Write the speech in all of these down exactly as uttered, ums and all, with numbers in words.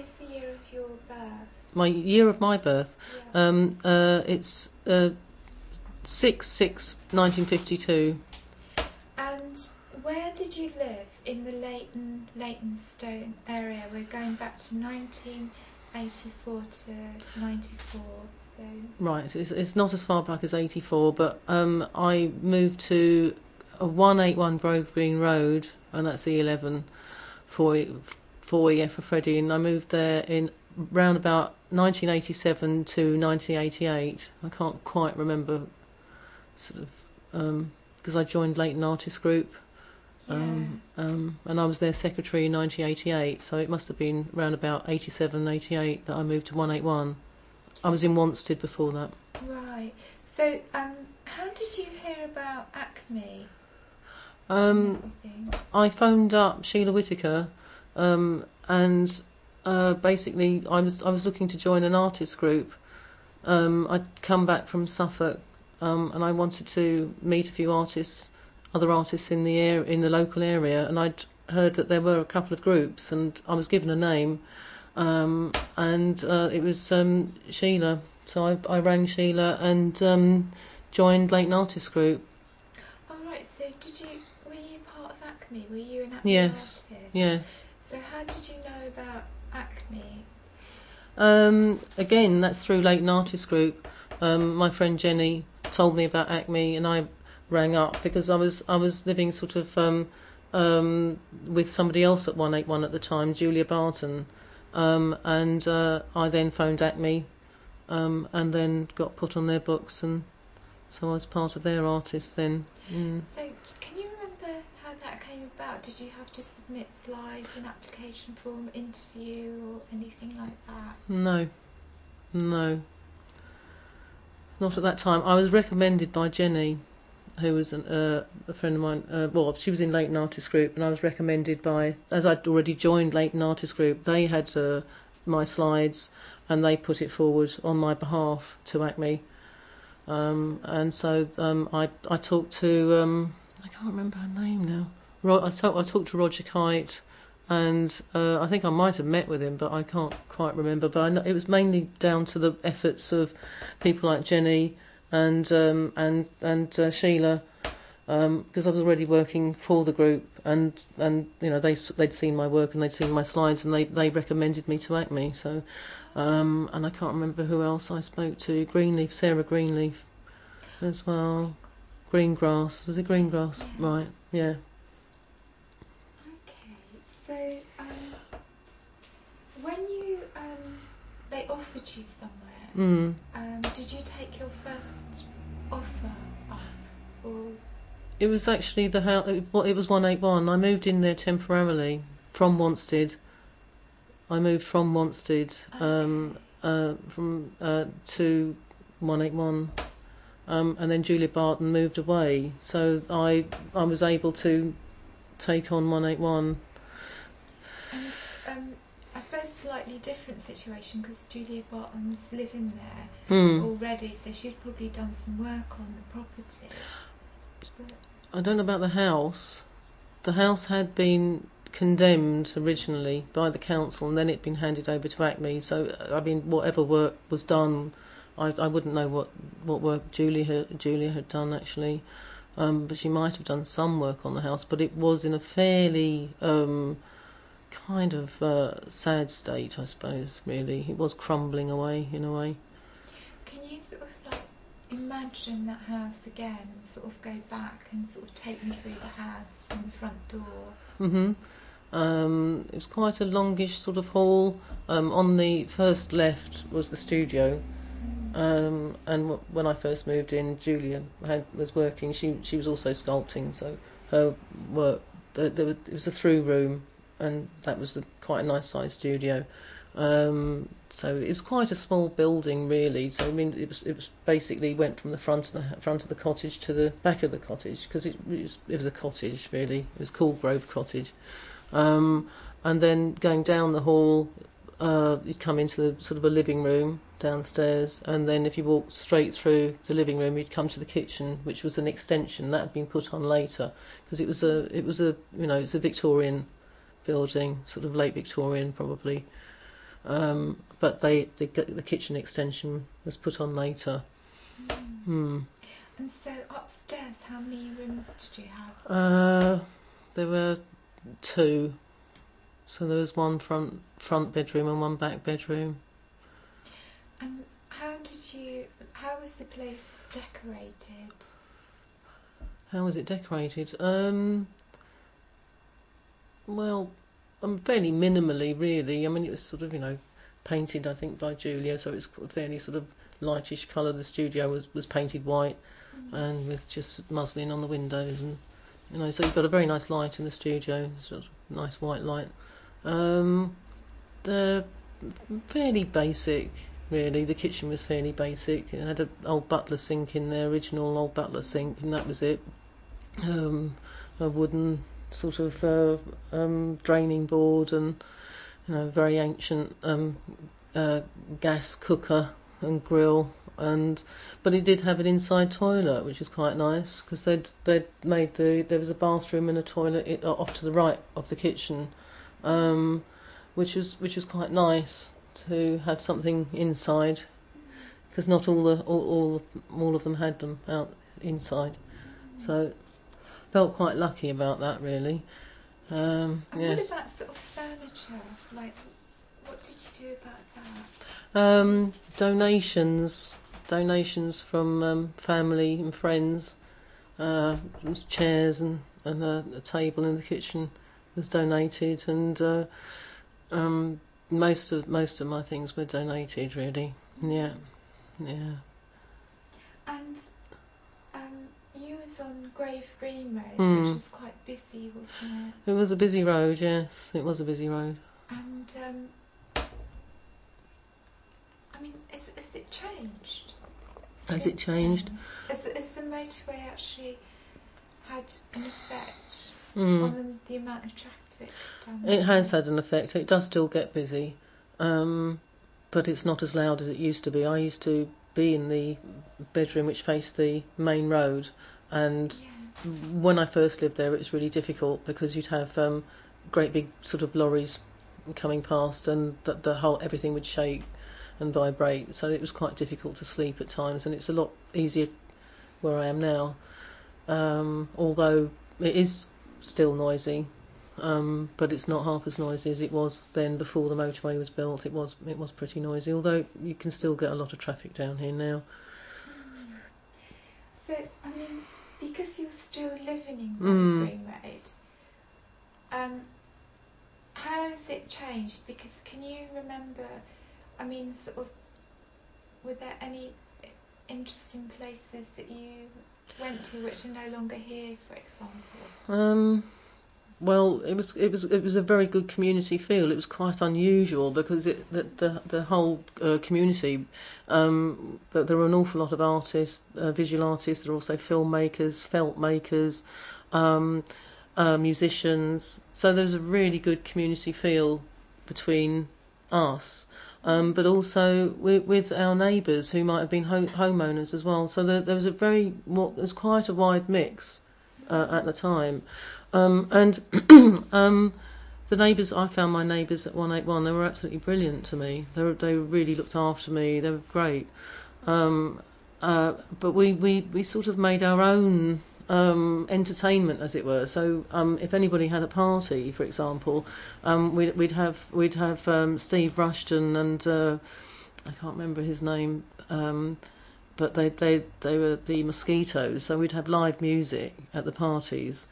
is the year of your birth? My year of my birth? Yeah. Um, uh, it's uh, six six nineteen fifty-two. And where did you live in the Leighton, Leytonstone area? We're going back to nineteen eighty-four to ninety-four. So. Right, it's, it's not as far back as eighty-four, but um, I moved to a one eighty-one Grove Green Road, and that's E eleven for for yeah for Freddie, and I moved there in round about nineteen eighty-seven to nineteen eighty-eight. I can't quite remember, sort of, um, because I joined Leighton Artist Group, um, yeah. um, and I was their secretary in nineteen eighty-eight, so it must have been round about eighty-seven, eighty-eight that I moved to one eighty-one. I was in Wanstead before that. Right. So, um, how did you hear about Acme? Um, I phoned up Sheila Whittaker, um, and uh, basically I was I was looking to join an artist group. Um, I'd come back from Suffolk, um, and I wanted to meet a few artists, other artists in the air, in the local area, and I'd heard that there were a couple of groups, and I was given a name. Um, and uh, it was um, Sheila, so I, I rang Sheila and um, joined Leighton Artist Group. Oh right, so did you? Were you part of Acme? Were you an Acme yes. artist? Yes. So how did you know about Acme? Um, again, that's through Leighton Artist Group. Um, my friend Jenny told me about Acme, and I rang up because I was I was living sort of um, um, with somebody else at one eighty-one at the time, Julia Barton. Um, and uh, I then phoned Acme, um, and then got put on their books, and so I was part of their artists then. Mm. So, can you remember how that came about? Did you have to submit slides, an application form, interview, or anything like that? No, no, not at that time. I was recommended by Jenny, who was an, uh, a friend of mine. Uh, well, she was in Leighton Artist Group, and I was recommended by, as I'd already joined Leighton Artist Group, they had uh, my slides, and they put it forward on my behalf to Acme. Um, and so um, I I talked to, um, I can't remember her name now. Ro- I, talk, I talked to Roger Kite, and uh, I think I might have met with him, but I can't quite remember. But I know it was mainly down to the efforts of people like Jenny and um, and and uh, Sheila, um, because I was already working for the group, and and you know they they'd seen my work and they'd seen my slides, and they, they recommended me to Acme. So, um, and I can't remember who else I spoke to. Greenleaf, Sarah Greenleaf, as well. Greengrass, was it Greengrass? Yeah. Right, yeah. Okay, so um, when you um, they offered you somewhere, Mm. um, did you take your first offer up, or? It was actually the house. It was one eighty-one. I moved in there temporarily from Wanstead. I moved from Wanstead um, uh, from uh, to one eighty-one, um, and then Julia Barton moved away. So I I was able to take on one eighty-one. And um, I suppose slightly different situation because Julia Barton's living there Mm. already, so she'd probably done some work on the property. But I don't know about the house. The house had been condemned originally by the council, and then it'd been handed over to Acme. So I mean, whatever work was done, I, I wouldn't know what, what work Julia had, Julia had done actually, um, but she might have done some work on the house. But it was in a fairly um, kind of uh, sad state, I suppose. Really, it was crumbling away in a way. can you sort of like imagine that house again, sort of go back and sort of take me through the house from the front door? Mm-hmm. Um, it was quite a longish sort of hall. Um, on the first left was the studio, um, and w- when I first moved in, Julia had, was working. She she was also sculpting, so her work. There, there was, it was a through room, and that was the, quite a nice sized studio. Um, so it was quite a small building, really. So I mean, it was it was basically went from the front of the front of the cottage to the back of the cottage because it, it was it was a cottage really. It was called Grove Cottage. Um, and then going down the hall, uh, you'd come into the sort of a living room downstairs, and then if you walked straight through the living room, you'd come to the kitchen, which was an extension that had been put on later because it was a it was a you know it's a Victorian building, sort of late Victorian probably. Um, but they, the, the kitchen extension was put on later. Mm. Hmm. And so upstairs, how many rooms did you have? Uh, there were two. So there was one front front bedroom and one back bedroom. And how did you? How was the place decorated? How was it decorated? Um, well, um, fairly minimally, really. I mean, it was sort of, you know, painted, I think, by Julia, so it's fairly sort of lightish colour. The studio was, was painted white, mm. and with just muslin on the windows, and you know, so you've got a very nice light in the studio, sort of nice white light. Um, they're fairly basic, really. The kitchen was fairly basic. It had an old butler sink in there, original old butler sink, and that was it. Um, a wooden sort of uh, um, draining board, and you know, very ancient um, uh, gas cooker and grill, and but it did have an inside toilet, which was quite nice, because they'd they'd made the there was a bathroom and a toilet off to the right of the kitchen, um, which was which was quite nice to have something inside, because not all the all, all all of them had them out inside, so felt quite lucky about that, really. Um, and yes. what about sort of furniture? Like, what did you do about that? Um, donations, donations from um, family and friends. Uh, chairs and, and a, a table in the kitchen was donated, and uh, um, most of most of my things were donated, really. Yeah, yeah. And um, you was on Grave Green Road, Mm. which was quite busy, wasn't it? It was a busy road. Yes, it was a busy road. And um, I mean, has, has it changed? Has it changed? Um, has, the, has the motorway actually had an effect Mm. on the, the amount of traffic down there? It has had an effect. It does still get busy, um, but it's not as loud as it used to be. I used to be in the bedroom which faced the main road, and Yeah. when I first lived there, it was really difficult, because you'd have um, great big sort of lorries coming past, and the, the whole everything would shake and vibrate. So it was quite difficult to sleep at times, and it's a lot easier where I am now. Um, although it is still noisy, um, but it's not half as noisy as it was then before the motorway was built. It was it was pretty noisy, although you can still get a lot of traffic down here now. Mm. So, I mean, because you're still living in Mm. Green Road, um, how has it changed? Because can you remember, I mean, sort of, were there any interesting places that you went to which are no longer here, for example? Um, well, it was it was it was a very good community feel. It was quite unusual, because it the the, the whole uh, community, um, that there were an awful lot of artists, uh, visual artists. There were also filmmakers, felt makers, um, uh, musicians. So there was a really good community feel between us. Um, but also with, with our neighbours who might have been ho- homeowners as well. So there, there was a very, well, there was quite a wide mix uh, at the time. Um, and um, the neighbours, I found my neighbours at one eighty-one, they were absolutely brilliant to me. They were, they really looked after me. They were great. Um, uh, but we, we, we sort of made our own um, entertainment, as it were. So um, if anybody had a party, for example, um, we'd, we'd have we'd have um, Steve Rushton and uh, I can't remember his name, um, but they they they were the Mosquitoes. So we'd have live music at the parties,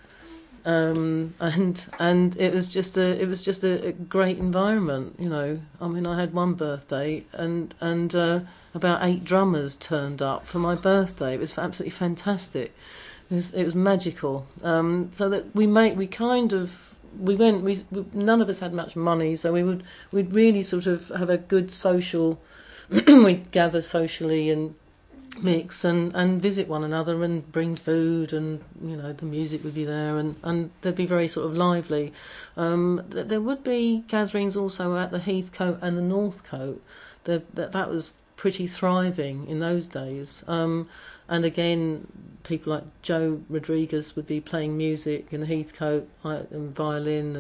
um, and and it was just a it was just a, a great environment. You know, I mean, I had one birthday and and uh, about eight drummers turned up for my birthday. It was absolutely fantastic. It was, it was magical. Um, so that we made, we kind of, we went, we, we none of us had much money, so we would, we'd really sort of have a good social, we'd gather socially and mix and, and visit one another and bring food, and, you know, the music would be there, and, and they'd be very sort of lively. Um, there would be gatherings also at the Heathcote and the Northcote. The, that, that was pretty thriving in those days. Um, and again, people like Joe Rodriguez would be playing music in the Heathcote, and violin and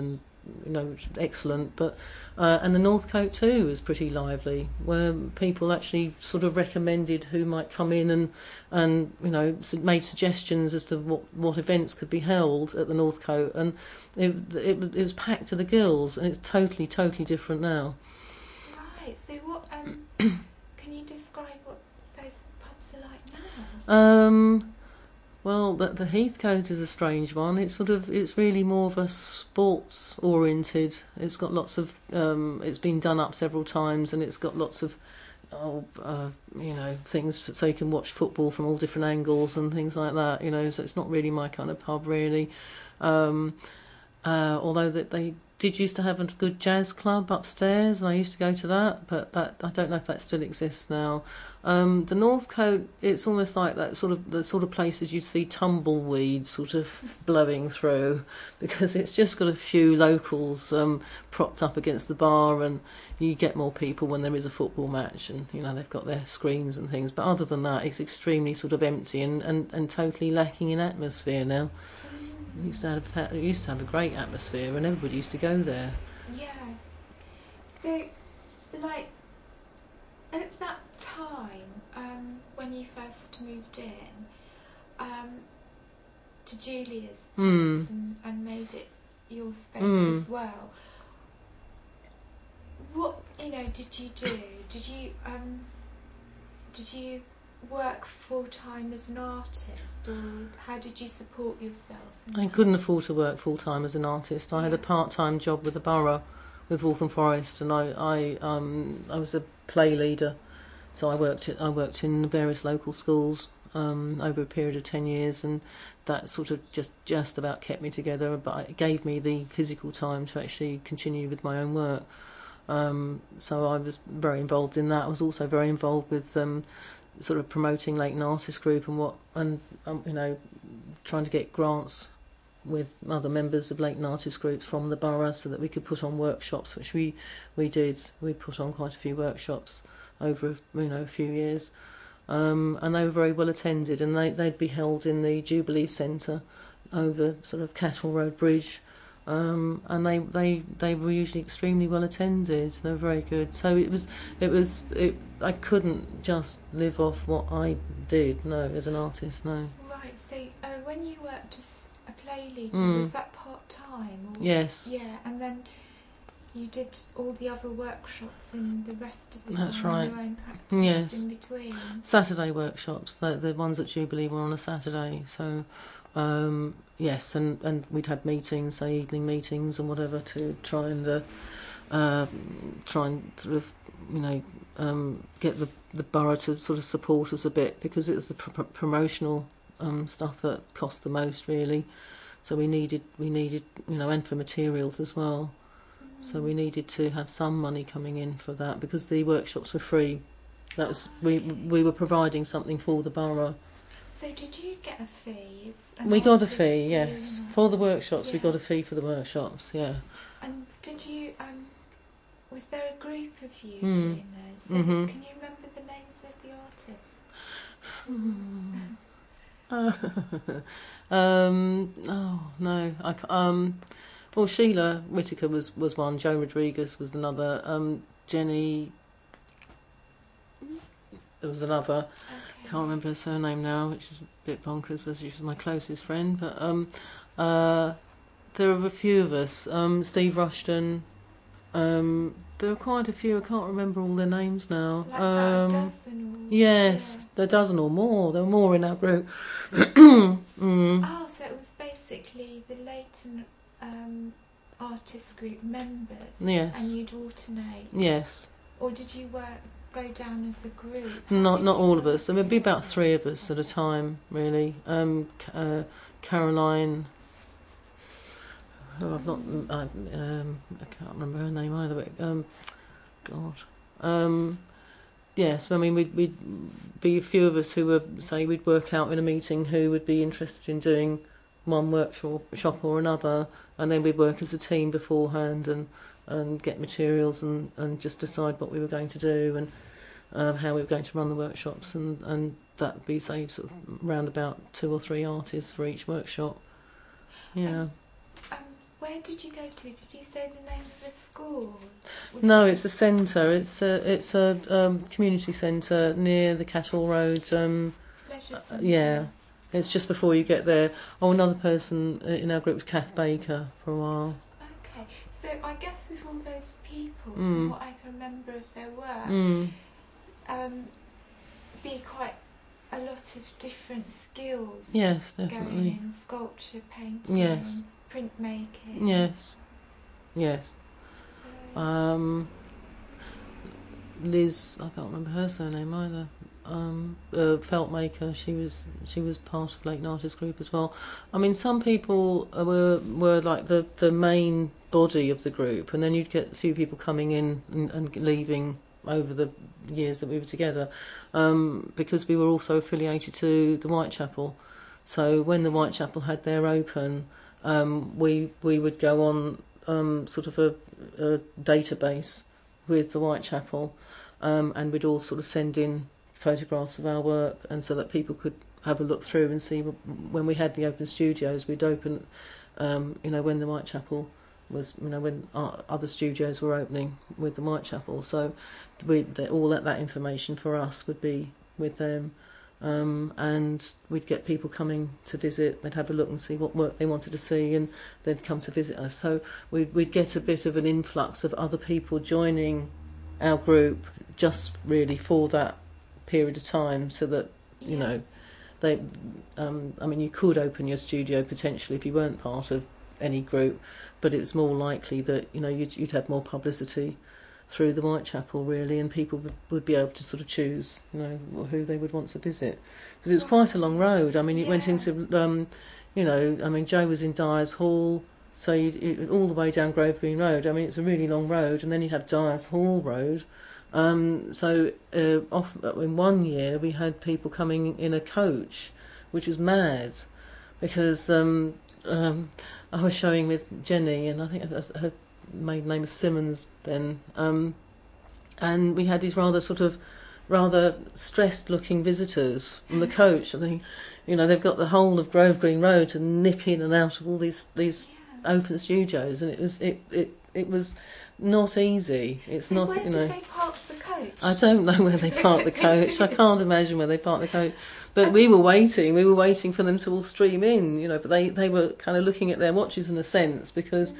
you know, excellent. But uh, and the Northcote too was pretty lively, where people actually sort of recommended who might come in and and you know made suggestions as to what, what events could be held at the Northcote, and it, it it was packed to the gills, and it's totally totally different now. Right. So what? Um, can you describe what those pubs are like now? Um. Well, the, the Heathcote is a strange one. It's sort of, it's really more of a sports oriented. It's got lots of, um, it's been done up several times, and it's got lots of, oh, uh, you know, things so you can watch football from all different angles and things like that. You know, so it's not really my kind of pub really. Um, uh, although that they did used to have a good jazz club upstairs, and I used to go to that, but that I don't know if that still exists now. Um, the Northcote, it's almost like that sort of the sort of places you'd see tumbleweeds sort of blowing through, because it's just got a few locals um, propped up against the bar, and you get more people when there is a football match, and you know they've got their screens and things. But other than that, it's extremely sort of empty and, and, and totally lacking in atmosphere now. It used to have it used to have a great atmosphere, and everybody used to go there. Yeah. So, like, at that time, um, when you first moved in, um, to Julia's place Mm. and, and made it your space Mm. as well, what, you know, did you do? Did you, um, did you work full time as an artist, or how did you support yourself? I couldn't afford to work full time as an artist. I had a part time job with the borough, with Waltham Forest, and I I um I was a play leader, so I worked at, I worked in various local schools um over a period of ten years, and that sort of just just about kept me together, but it gave me the physical time to actually continue with my own work. Um, so I was very involved in that. I was also very involved with um, sort of promoting Leighton Artist Group and what and um, you know trying to get grants with other members of Leighton Artist Groups from the borough so that we could put on workshops, which we we did. We put on quite a few workshops over you know a few years, um, and they were very well attended, and they they'd be held in the Jubilee Centre over sort of Cattle Road Bridge. Um, and they, they they were usually extremely well attended. They were very good. So it was it was it. I couldn't just live off what I did. No, as an artist, no. Right. So uh, when you worked as a play leader, Mm. was that part time? Yes. Yeah, and then you did all the other workshops in the rest of the That's time, right. your own practice Yes. in between. Saturday workshops. The the ones at Jubilee were on a Saturday. So. Um, yes, and, and we'd had meetings, say evening meetings and whatever, to try and uh, uh, try and sort of, you know, um, get the the borough to sort of support us a bit, because it's the pr- promotional um, stuff that cost the most, really. So we needed we needed you know, and for materials as well. Mm. So we needed to have some money coming in for that, because the workshops were free. That was we we were providing something for the borough. So did you get a fee? as an We got a artist fee, doing yes. that? For the workshops, we Yeah. got a fee for the workshops, yeah. And did you? Um, was there a group of you Mm. doing those? So Mhm. Can you remember the names of the artists? um, oh, no. I, ca- um, well, Sheila Whitaker was, was one, Joe Rodriguez was another, um, Jenny, there was another. Okay. Can't remember her surname now, which is a bit bonkers, as she's my closest friend. But um, uh, there are a few of us. Um, Steve Rushton. Um, there are quite a few. I can't remember all their names now. Like um, about a dozen or yes, yeah. a dozen or more. There were more in our group. mm. Oh, so it was basically the Leighton um, artist group members, Yes. and you'd alternate, Yes. or did you work go down as a group? How Not did not you all of work us. There would be about together? three of us at a time, really. Um, Ca- uh, Caroline. Oh, I've not. I, um, I can't remember her name either. But um, God. Um, yes. I mean, we'd we'd be a few of us who were say we'd work out in a meeting who would be interested in doing one workshop shop or another, and then we'd work as a team beforehand and and get materials and and just decide what we were going to do and. Um, how we were going to run the workshops, and, and that'd be, say, sort of round about two or three artists for each workshop. Yeah. Um, when did you go to? Did you say the name of the school? Was No, it- it's a centre. It's a it's a um, community centre near the Cattle Road. Um, Leisure uh, Centre. yeah, it's just before you get there. Oh, another person in our group was Kath Baker for a while. Okay, so I guess with all those people, Mm. from what I can remember of their work, Mm. um, be quite a lot of different skills Yes, going definitely. in sculpture, painting, Yes. printmaking. Yes, yes. So, Um, Liz, I can't remember her surname either. Um, uh, Feltmaker, she was she was part of Leighton Artist Group as well. I mean, some people uh, were were like the, the main body of the group, and then you'd get a few people coming in and, and leaving over the years that we were together, um, because we were also affiliated to the Whitechapel. So when the Whitechapel had their open, um, we we would go on um, sort of a, a database with the Whitechapel, um, and we'd all sort of send in photographs of our work, and so that people could have a look through and see. When we had the open studios, we'd open, um, you know, when the Whitechapel was, you know, when our other studios were opening with the Whitechapel. So we all that that information for us would be with them. Um, and we'd get people coming to visit. They'd have a look and see what work they wanted to see, and they'd come to visit us. So we'd, we'd get a bit of an influx of other people joining our group, just really for that period of time, so that you Yeah. know they. Um, I mean, you could open your studio potentially if you weren't part of any group, but it's more likely that you know you'd, you'd have more publicity through the Whitechapel, really, and people would, would be able to sort of choose, you know, who they would want to visit, because it was quite a long road. I mean, it went Yeah. into, um, you know, I mean, Joe was in Dyers Hall, so you'd, it, all the way down Grove Green Road. I mean, it's a really long road, and then you'd have Dyers Hall Road. Um, so uh, off, in one year we had people coming in a coach, which was mad, because um, um, I was showing with Jenny, and I think her, her maiden name was Simmons then, um, and we had these rather sort of rather stressed looking visitors from the coach. I think, you know, they've got the whole of Grove Green Road to nip in and out of all these these Yeah. open studios, and it was it it, it was not easy. It's So not, where you did know. they park the coach? I don't know where they parked the coach. I can't imagine where they parked the coach. But we were waiting. We were waiting for them to all stream in, you know. But they, they were kind of looking at their watches in a sense, because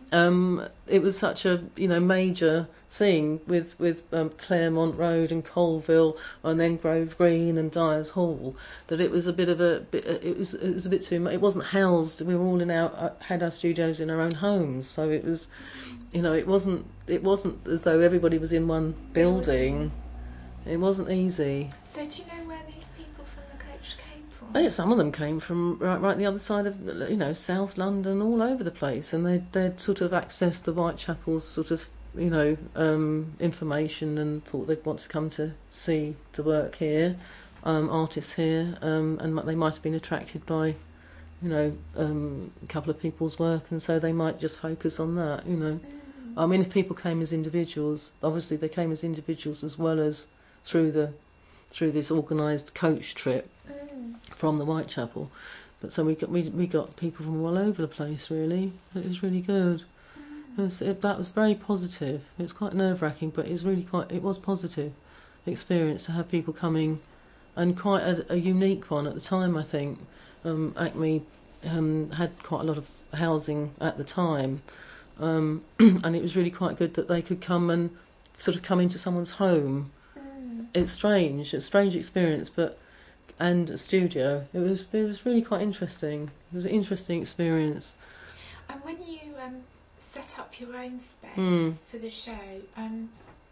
um, it was such a you know major thing with with um, Claremont Road and Colville, and then Grove Green and Dyers Hall, that it was a bit of a bit, it was it was a bit too much. It wasn't housed. We were all in our uh, had our studios in our own homes, so it was, you know, it wasn't it wasn't as though everybody was in one building. It wasn't easy. So do you know where these people from the coach came from? I think some of them came from right, right the other side of, you know, South London, all over the place, and they they'd sort of accessed the Whitechapel's sort of, you know, um, information, and thought they'd want to come to see the work here, um, artists here, um, and they might have been attracted by, you know, um, a couple of people's work, and so they might just focus on that, you know. Mm. I mean, if people came as individuals, obviously they came as individuals as well as through the through this organised coach trip Mm. from the Whitechapel. But so we got we we got people from all over the place. Really, it was really good. It was, it, that was very positive. It was quite nerve wracking, but it was really quite it was positive experience to have people coming, and quite a, a unique one at the time. I think um, Acme um, had quite a lot of housing at the time, um, and it was really quite good that they could come and sort of come into someone's home. Mm. It's strange, it's a strange experience, but and a studio. It was it was really quite interesting. It was an interesting experience. And when you um, set up your own space Mm. for the show, um,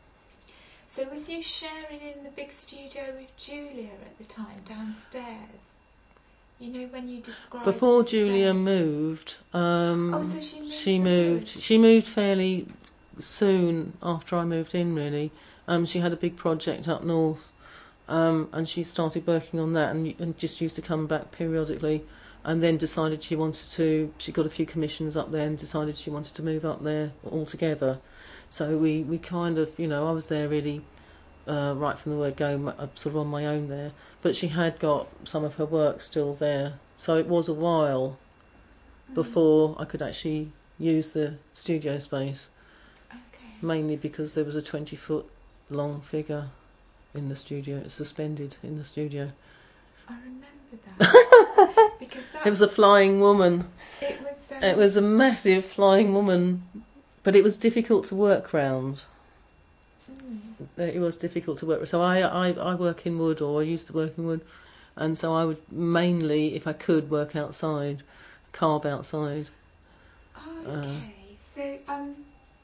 so was you sharing in the big studio with Julia at the time downstairs? You know, when you described Before the Julia space. moved, um, Oh, so she moved she for moved. good. She moved fairly soon after I moved in. Really, um, she had a big project up north, um, and she started working on that, and, and just used to come back periodically. And then decided she wanted to. She got a few commissions up there, and decided she wanted to move up there altogether. So we, we kind of, you know, I was there really uh, right from the word go, m- uh, sort of on my own there. But she had got some of her work still there, so it was a while Mm. before I could actually use the studio space, Okay. mainly because there was a twenty foot long figure in the studio, suspended in the studio. I remember that. Because that It was a flying woman. It was. Um, It was a massive flying woman, but it was difficult to work round. mm, It was difficult to work. So I, I, I work in wood, or I used to work in wood, and so I would mainly, if I could, work outside, carve outside. oh, Uh, okay. so um,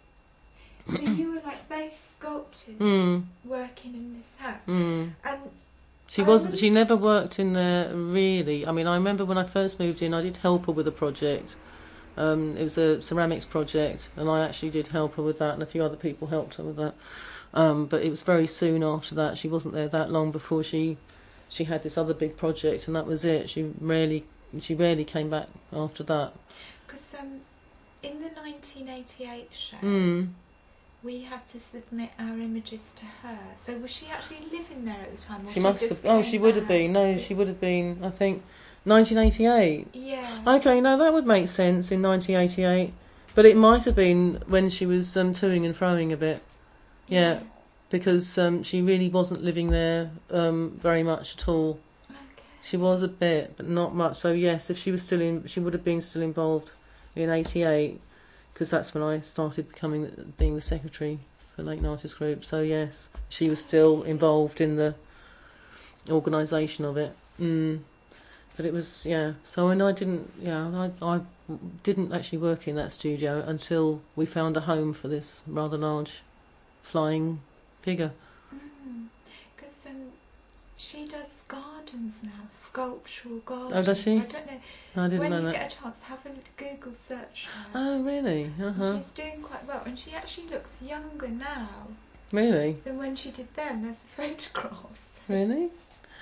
so you were like both sculptors Mm, working in this house, mm. and She I was. remember- She never worked in there really. I mean, I remember when I first moved in, I did help her with a project. Um, it was a ceramics project, and I actually did help her with that, and a few other people helped her with that. Um, but it was very soon after that. She wasn't there that long before she she had this other big project, and that was it. She rarely she rarely came back after that. because um, in the nineteen eighty-eight show, Mm. we had to submit our images to her. So was she actually living there at the time? Or She must just have. Oh, came she would have back? been. No, she would have been. I think nineteen eighty-eight. Yeah. Okay, no, that would make sense in nineteen eighty-eight. But it might have been when she was um, toing and froing a bit. Yeah, because um, she really wasn't living there um, very much at all. Okay. She was a bit, but not much. So yes, if she was still in, she would have been still involved in eighty-eight, because that's when I started becoming the, being the secretary for Leighton Artists Group. So yes, she was still involved in the organisation of it. Mm. But it was, yeah. So and I didn't, yeah, I, I didn't actually work in that studio until we found a home for this rather large flying figure. Because um, she does gardens now, sculptural gardens. Oh, does she? I don't know. I didn't when know you that. get a chance, have a Google search her. Oh, really? Uh huh. She's doing quite well, and she actually looks younger now Really? than when she did then. There's a photograph. Really?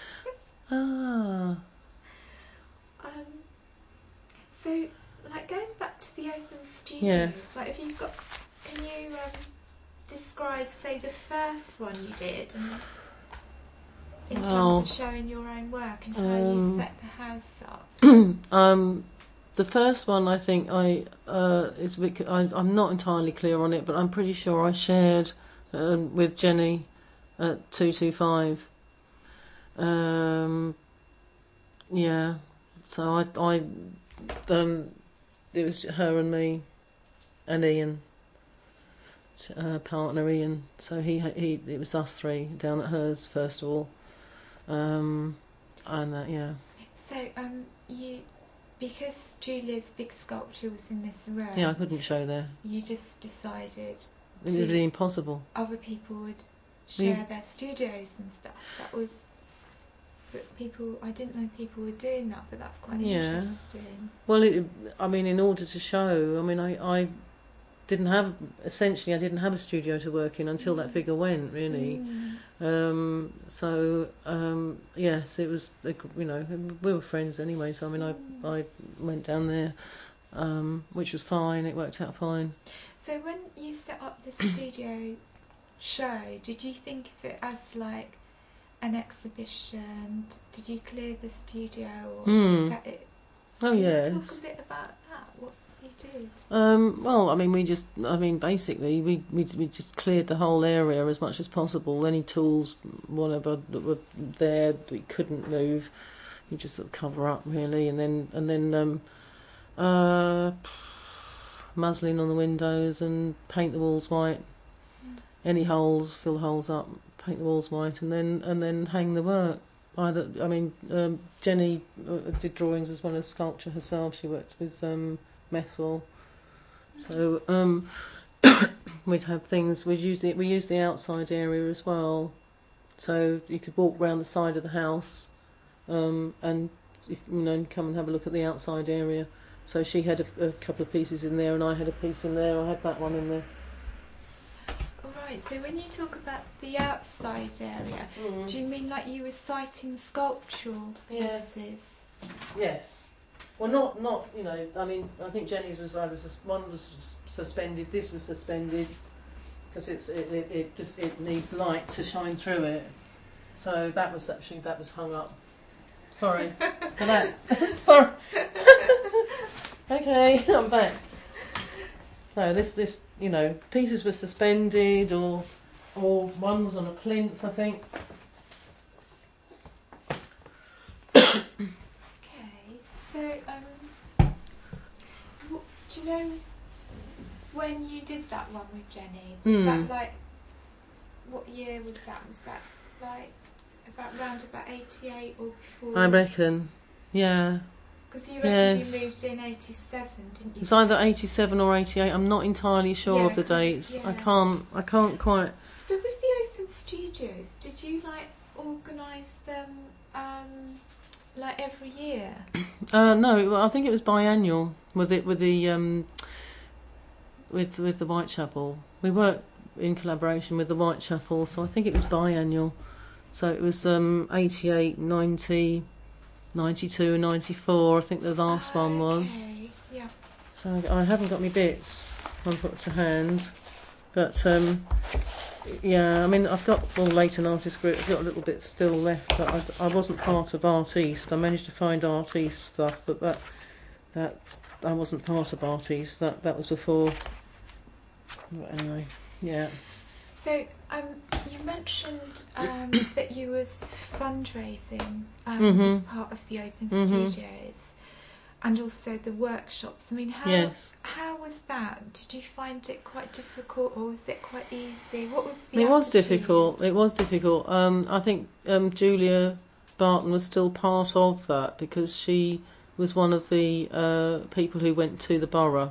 Ah. Um, so, like going back to the open studios, Yes. like if you've got, can you um, describe, say, the first one you did, and in terms Well, of showing your own work and how um, you set the house up? um, the first one, I think I uh, is bec- I, I'm not entirely clear on it, but I'm pretty sure I shared um, with Jenny at two two five. Um, yeah, so I, I, um, it was her and me, and Ian, uh, partner Ian. So he he it was us three down at hers first of all, um, and uh, yeah. So, um, you, because Julia's big sculpture was in this room, Yeah, I couldn't show there. you just decided It would be impossible. other people would share their studios and stuff. That was, but people, I didn't know people were doing that, but that's quite Yeah. interesting. Well, it, I mean, in order to show, I mean, I, I didn't have, essentially, I didn't have a studio to work in until that figure went, really. Mm. Um, so, um, yes, it was, a gr- you know, we were friends anyway, so I mean, I, I went down there, um, which was fine, it worked out fine. So when you set up the studio show, did you think of it as like an exhibition? Did you clear the studio or Hmm. set it? Oh, Can yes. you talk a bit about that? What you did? Um, well, I mean, we just, I mean, basically, we, we we just cleared the whole area as much as possible. Any tools, whatever, that were there that we couldn't move, you just sort of cover up, really, and then and then um, uh, muslin on the windows and paint the walls white. Any holes, fill the holes up, paint the walls white, and then and then hang the work. Either, I mean, um, Jenny uh, did drawings as well as sculpture herself. She worked with um, metal, so um, we'd have things. We'd use the we used the outside area as well, so you could walk round the side of the house, um, and you know come and have a look at the outside area. So she had a, a couple of pieces in there, and I had a piece in there. I had that one in there. All right. So when you talk about the outside area, Mm. do you mean like you were citing sculptural Yeah. pieces? Yes. Well, not not you know. I mean, I think Jenny's was either sus- one was sus- suspended. This was suspended because it's it, it it just it needs light to shine through it. So that was actually that was hung up. Sorry for that. Sorry. Okay, I'm back. No, this, this, you know, pieces were suspended, or, or one was on a plinth, I think. Okay, so um, what, do you know when you did that one with Jenny? Was Mm. that like, what year was that? Was that like about round about eighty-eight or before? I reckon, yeah. Because you reckon Yes. you moved in eighty-seven, didn't you? It's either eighty-seven or eighty-eight. I'm not entirely sure Yeah, of the kind of, dates. I yeah. can't. I can't quite. So with the open studios, did you like organise them um, like every year? Uh, no, I think it was biannual with it with the um, with with the Whitechapel. We worked in collaboration with the Whitechapel, so I think it was biannual. So it was um, eighty-eight, ninety, ninety-two, and ninety-four. I think the last Oh, one was. Okay, yeah. So I haven't got my bits on put to hand, but um, yeah, I mean I've got all Leighton Artist Group. I've got a little bit still left, but I, I wasn't part of Art East. I managed to find Art East stuff, but that that I wasn't part of Art East. That that was before. But anyway, yeah. So um, you mentioned um, that you was fundraising um, Mhm. as part of the open Mhm. studios, and also the workshops. I mean, how Yes. how was that? Did you find it quite difficult, or was it quite easy? What was the It was attitude? difficult. It was difficult. Um, I think um, Julia Barton was still part of that because she was one of the uh, people who went to the borough,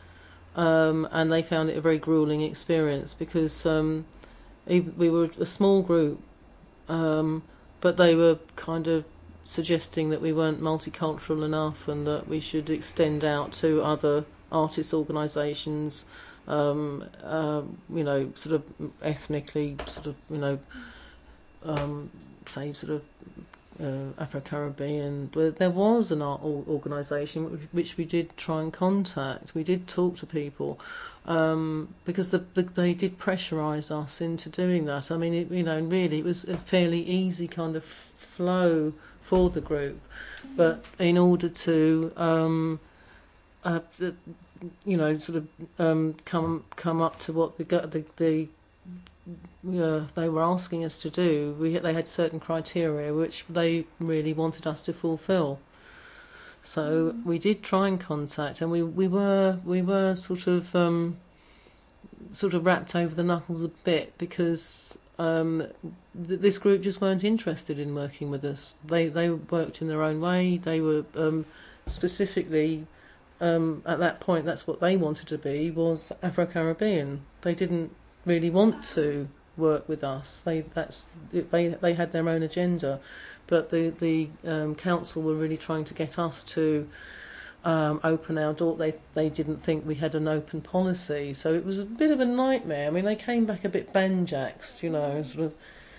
um, and they found it a very grueling experience because um, ev- we were a small group, um, but they were kind of suggesting that we weren't multicultural enough and that we should extend out to other artists' organisations. Um, uh, you know, sort of ethnically, sort of, you know, um, say sort of uh, Afro-Caribbean. Well, there was an art or- organisation which, which we did try and contact. We did talk to people um, because the, the, they did pressurise us into doing that. I mean, it, you know, really, it was a fairly easy kind of flow for the group, but in order to um, uh, you know, sort of um, come come up to what the the, the uh, they were asking us to do. We they had certain criteria which they really wanted us to fulfil. So Mm. we did try and contact, and we, we were we were sort of um, sort of wrapped over the knuckles a bit because um, th- this group just weren't interested in working with us. They they worked in their own way. They were um, specifically. Um, at that point, that's what they wanted to be, was Afro-Caribbean. They didn't really want to work with us. They that's they they had their own agenda, but the the um, council were really trying to get us to um, open our door. They they didn't think we had an open policy, so it was a bit of a nightmare. I mean, they came back a bit banjaxed, you know, sort of.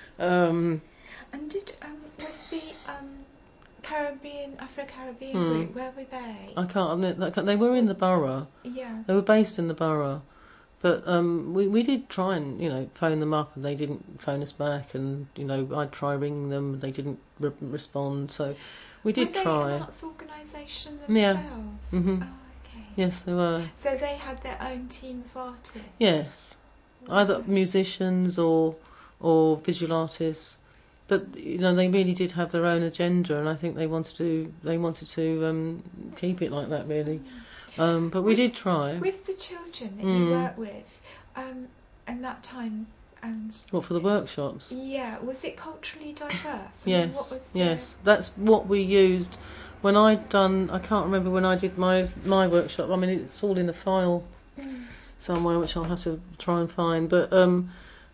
Um, And did um, was the um, Caribbean Afro-Caribbean Hmm. group? Where were they? I can't. I can't- They were in the borough. Yeah. They were based in the borough. But um, we we did try and, you know, phone them up, and they didn't phone us back. And, you know, I'd try ringing them, and they didn't re- respond. So we did were they try. an arts organisation Yeah. themselves? Mhm. Oh, okay. Yes, they were. So they had their own team of artists. Yes, either Right. musicians or or visual artists. But, you know, they really did have their own agenda, and I think they wanted to they wanted to um, keep it like that, really. Um, but we With- did try. With the children that Mm. you work with, um, and that time, and What, for the workshops? yeah, was it culturally diverse? I mean, Yes, what was the- yes, that's what we used when I'd done. I can't remember when I did my my workshop. I mean, it's all in the file Mm. somewhere, which I'll have to try and find. But um,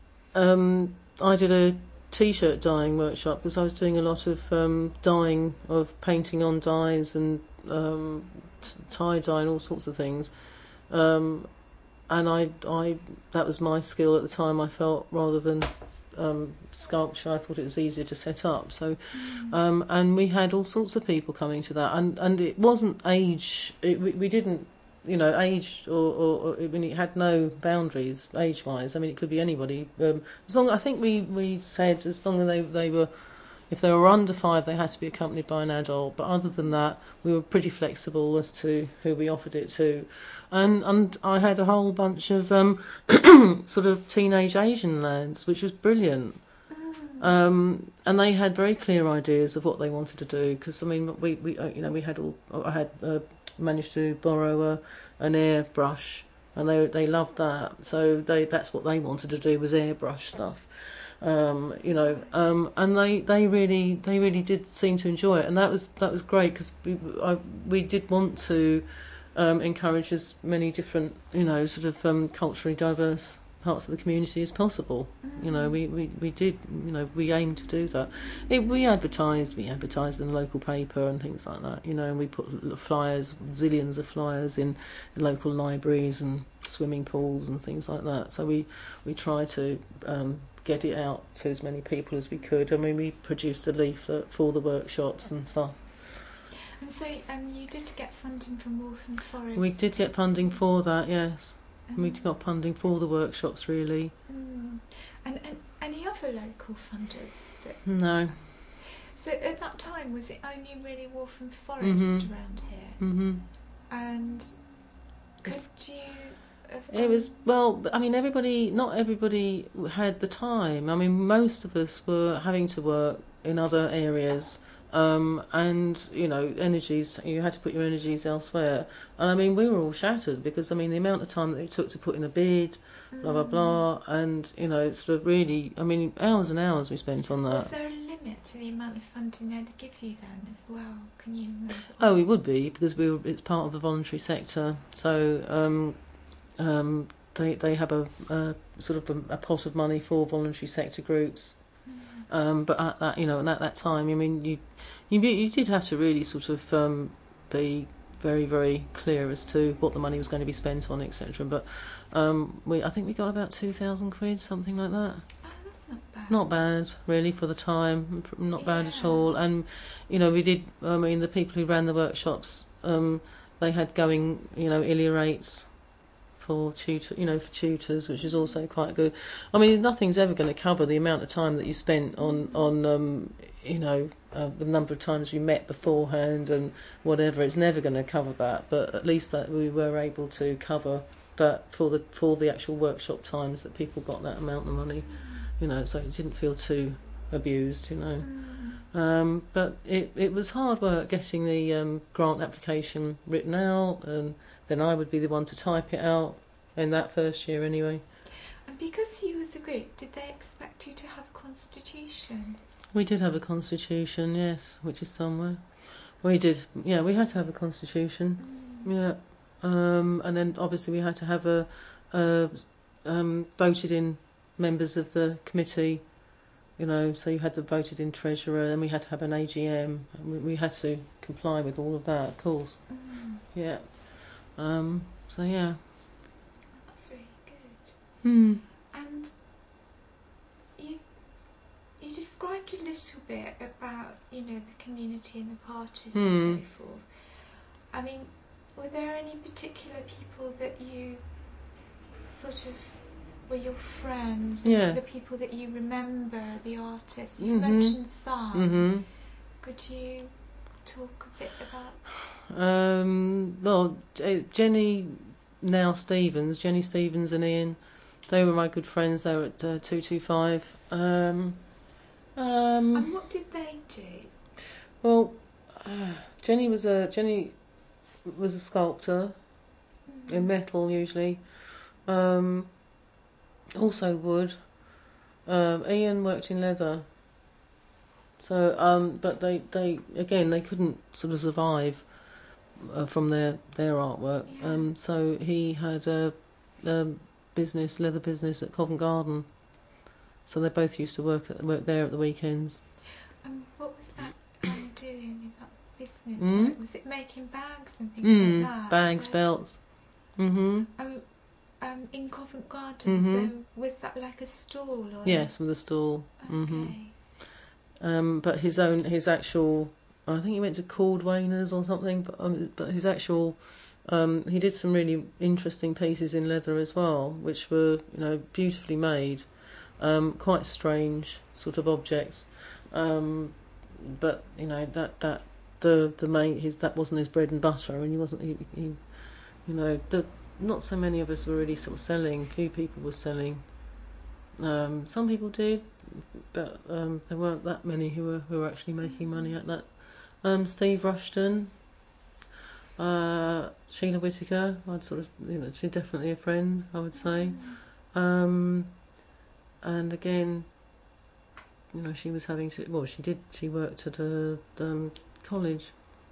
um, I did a T-shirt dyeing workshop because I was doing a lot of um, dyeing, of painting on dyes and um, t- tie dye and all sorts of things. Um, and I, I, that was my skill at the time. I felt, rather than um, sculpture, I thought it was easier to set up. So, um, and we had all sorts of people coming to that, and and it wasn't age. It, we, we didn't, you know, age or, or, or I mean, it had no boundaries age-wise. I mean, it could be anybody. Um, as long, I think we, we said as long as they they were, If they were under five, they had to be accompanied by an adult. But other than that, we were pretty flexible as to who we offered it to. And and I had a whole bunch of um, sort of teenage Asian lads, which was brilliant. Um, and they had very clear ideas of what they wanted to do. Because I mean, we, we uh, you know we had all I had uh, managed to borrow a, an airbrush, and they they loved that. So they that's what they wanted to do was airbrush stuff. Um, you know, um, and they, they really they really did seem to enjoy it, and that was that was great because we I, we did want to um, encourage as many different, you know, sort of um, culturally diverse parts of the community as possible. Mm. You know, we, we, we did, you know, we aimed to do that. It, we advertised, we advertised in the local paper and things like that. You know, and we put flyers, zillions of flyers in local libraries and swimming pools and things like that. So we we try to Um, get it out to as many people as we could. I mean, we produced a leaflet for the workshops and stuff. And so um, you did get funding from Waltham Forest? We did get funding for that, yes. Um, we got funding for the workshops, really. Mm. And, and any other local funders? That... No. So at that time, was it only really Waltham Forest mm-hmm. around here? Mm-hmm. And could you... It was, well, I mean, everybody, not everybody had the time. I mean, most of us were having to work in other areas, um, and, you know, energies, you had to put your energies elsewhere. And I mean, we were all shattered because, I mean, the amount of time that it took to put in a bid, blah, blah, blah, and, you know, it's sort of really, I mean, hours and hours we spent on that. Was there a limit to the amount of funding they'd give you then as well? Can you remember? Oh, it would be, because we were, it's part of the voluntary sector. So, um, Um, they they have a, a sort of a, a pot of money for voluntary sector groups, mm. um, but at that you know and at that time, I mean you you you did have to really sort of um, be very very clear as to what the money was going to be spent on, et cetera. But um, we I think we got about two thousand quid, something like that. Oh, that's not bad. Not bad, really, for the time. Not yeah. bad at all. And you know we did. I mean the people who ran the workshops, um, they had going you know Ilia rates for tutor, you know, for tutors, which is also quite good. I mean, nothing's ever going to cover the amount of time that you spent on, on um, you know, uh, the number of times we met beforehand and whatever. It's never going to cover that, but at least that we were able to cover that for the for the actual workshop times that people got that amount of money, you know, so it didn't feel too abused, you know. Um, but it it was hard work getting the um, grant application written out, and then I would be the one to type it out in that first year anyway. And because you was a group, did they expect you to have a constitution? We did have a constitution, yes, which is somewhere. We did, yeah, we had to have a constitution, mm. yeah. Um, and then obviously we had to have a, a um, voted in members of the committee, you know, so you had the voted in treasurer, and we had to have an A G M, and we, we had to comply with all of that, of course, mm. yeah. Um, so yeah. That's really good. Hmm. And you you described a little bit about, you know, the community and the parties mm. and so forth. I mean, were there any particular people that you sort of were your friends? Yeah. The people that you remember, the artists. You mm-hmm. mentioned some. Mm-hmm. Could you talk a bit about? Um, well, Jenny now Stevens, Jenny Stevens and Ian, they were my good friends. They were at uh, two two five. Um, um, and what did they do? Well, uh, Jenny was a Jenny was a sculptor mm-hmm. in metal usually. Um, also wood. Um, Ian worked in leather. So, um, but they, they again they couldn't sort of survive uh, from their their artwork. Yeah. Um, so he had a, a business, leather business at Covent Garden. So they both used to work at, work there at the weekends. Um, what was that um, doing in that business? Mm? Like, was it making bags and things Mm, like that? bags, so, belts. Mm-hmm. Um, um, in Covent Garden, Mm-hmm. so was that like a stall? Or Yes, with a stall. Okay. Mm-hmm. Um, but his own, his actual, I think he went to Cordwainers or something. But um, but his actual, um, he did some really interesting pieces in leather as well, which were you know beautifully made, um, quite strange sort of objects. Um, but you know that that the the main his that wasn't his bread and butter, and he wasn't he, he you know the, not so many of us were really sort of selling. Few people were selling. Um, some people did, but um, there weren't that many who were who were actually making money at that. Um, Steve Rushton, uh, Sheila Whittaker. I'd sort of you know she's definitely a friend, I would say. Um, and again, you know, she was having to. Well, she did. She worked at a um, college.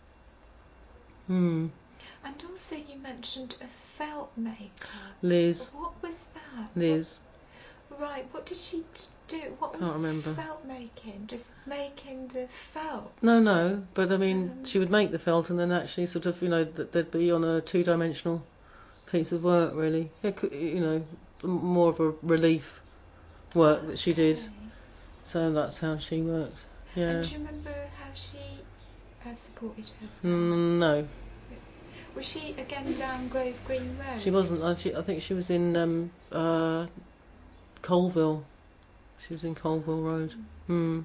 Hmm. And also, you mentioned a felt maker. Liz. What was that? Liz. What, right. What did she t- do? What Can't was remember. felt making? Just making the felt. No, no. But I mean, Um, she would make the felt, and then actually, sort of, you know, th- they'd be on a two-dimensional piece of work. Really, it could, you know, m- more of a relief work that she did. okay. So that's how she worked. Yeah. And do you remember how she uh, supported herself? Mm, no, Was she again down Grove Green Road? she wasn't. I, she, I think she was in um, uh, Colville. She was in Colville Road. Hmm.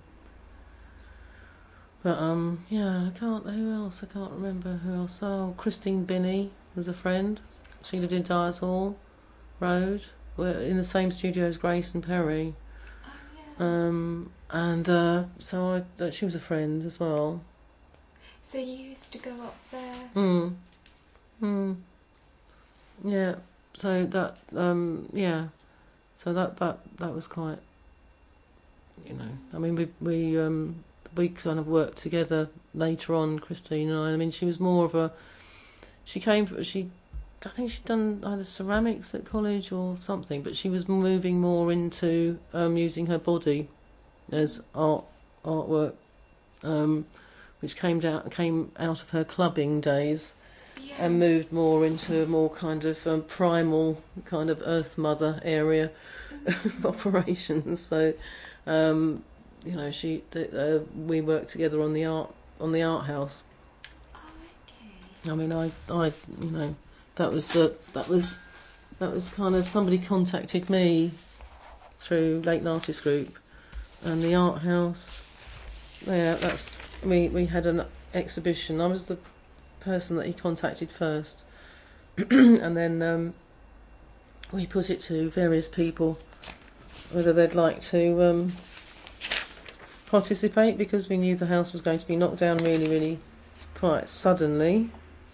But um, yeah, I can't. Who else? I can't remember who else. Oh, Christine Binney was a friend. She lived in Dyers Hall Road. We're in the same studio as Grace and Perry. Oh, yeah. Um, and uh, so I, that she was a friend as well. So you used to go up there? Hmm. Hmm. Yeah. So that um yeah. So that that that was quite. You know, I mean, we we um we kind of worked together later on, Christine and I. I mean, she was more of a. She came. She, I think she'd done either ceramics at college or something, but she was moving more into um, using her body as art artwork, um, which came down came out of her clubbing days. Yeah. And moved more into a more kind of um, primal kind of Earth Mother area of operations. So, um, you know, she th- uh, we worked together on the art on the art house. Oh, okay. I mean, I, I, you know, that was the that was that was kind of somebody contacted me through Leighton Artist Group, and the art house. Yeah, that's we we had an exhibition. I was the person that he contacted first, and then um, we put it to various people whether they'd like to um, participate, because we knew the house was going to be knocked down really, really quite suddenly.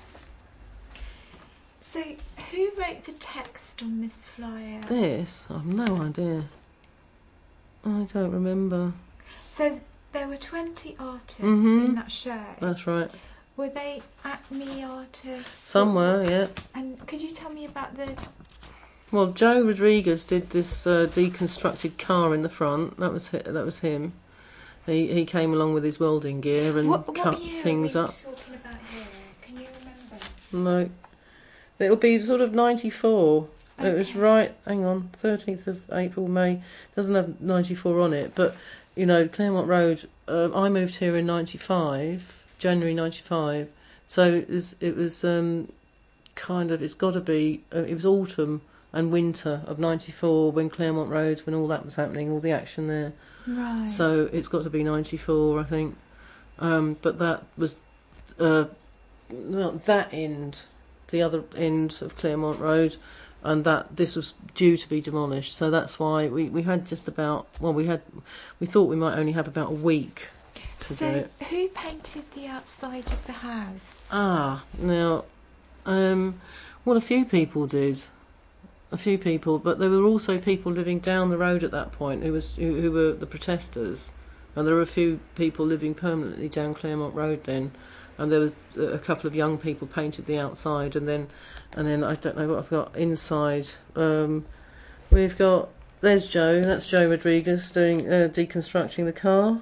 So who wrote the text on this flyer? This, I've no idea. I don't remember. So there were twenty artists Mhm. in that show. That's right. Were they Acme artists? Some were, yeah. And could you tell me about the... Well, Joe Rodriguez did this uh, deconstructed car in the front. That was hi- that was him. He he came along with his welding gear and what, what cut year things are we up. talking about here? Can you remember? No, it'll be sort of ninety-four. It was Okay. right. Hang on, thirteenth of April, May. Doesn't have ninety-four on it, but you know, Claremont Road. Uh, I moved here in ninety-five, January ninety-five. So it was. It was um, kind of. It's got to be. Uh, it was autumn and winter of ninety-four when Claremont Road, when all that was happening, all the action there. Right. So it's got to be ninety-four, I think. Um, but that was uh, not that end, the other end of Claremont Road, and that this was due to be demolished. So that's why we, we had just about well we had we thought we might only have about a week to so do it. who painted the outside of the house? Ah, now, um, well, a few people did. A few people, but there were also people living down the road at that point who was who, who were the protesters, and there were a few people living permanently down Claremont Road then, and there was a couple of young people painted the outside, and then and then I don't know what I've got inside. Um, we've got there's Joe, that's Joe Rodriguez doing uh, deconstructing the car.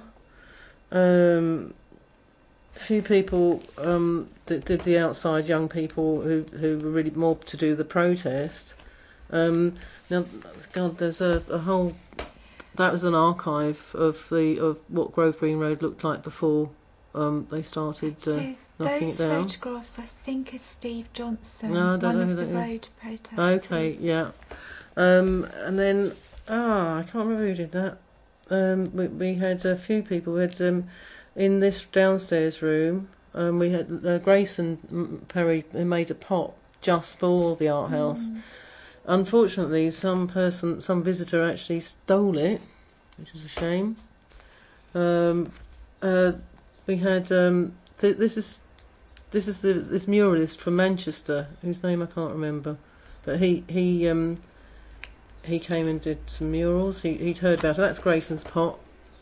Um, a few people um, that did the outside, young people who who were really more to do the protest. Um, now, God, there's a, a whole. That was an archive of the of what Grove Green Road looked like before um, they started uh, so knocking those it down. photographs, I think, are Steve Johnson, No, I don't one know of who the that is. road protesters. Okay, yeah. Um, and then ah, I can't remember who did that. Um, we, we had a few people. We had um, in this downstairs room, um, we had uh, Grace and Perry made a pot just for the art house. Mm. Unfortunately, some person, some visitor actually stole it, which is a shame. Um, uh, we had um, th- this is this is the this muralist from Manchester, whose name I can't remember, but he he um, he came and did some murals. He he'd heard about it. That's Grayson's pot.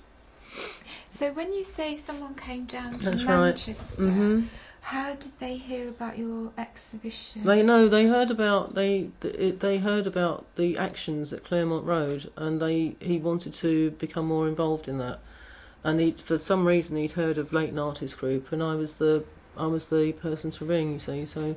So when you say someone came down from That's right. Manchester, Mm-hmm. how did they hear about your exhibition? They know they heard about they they heard about the actions at Claremont Road, and they he wanted to become more involved in that. And he, for some reason, he'd heard of Leighton Artist Group, and I was the I was the person to ring. You see, so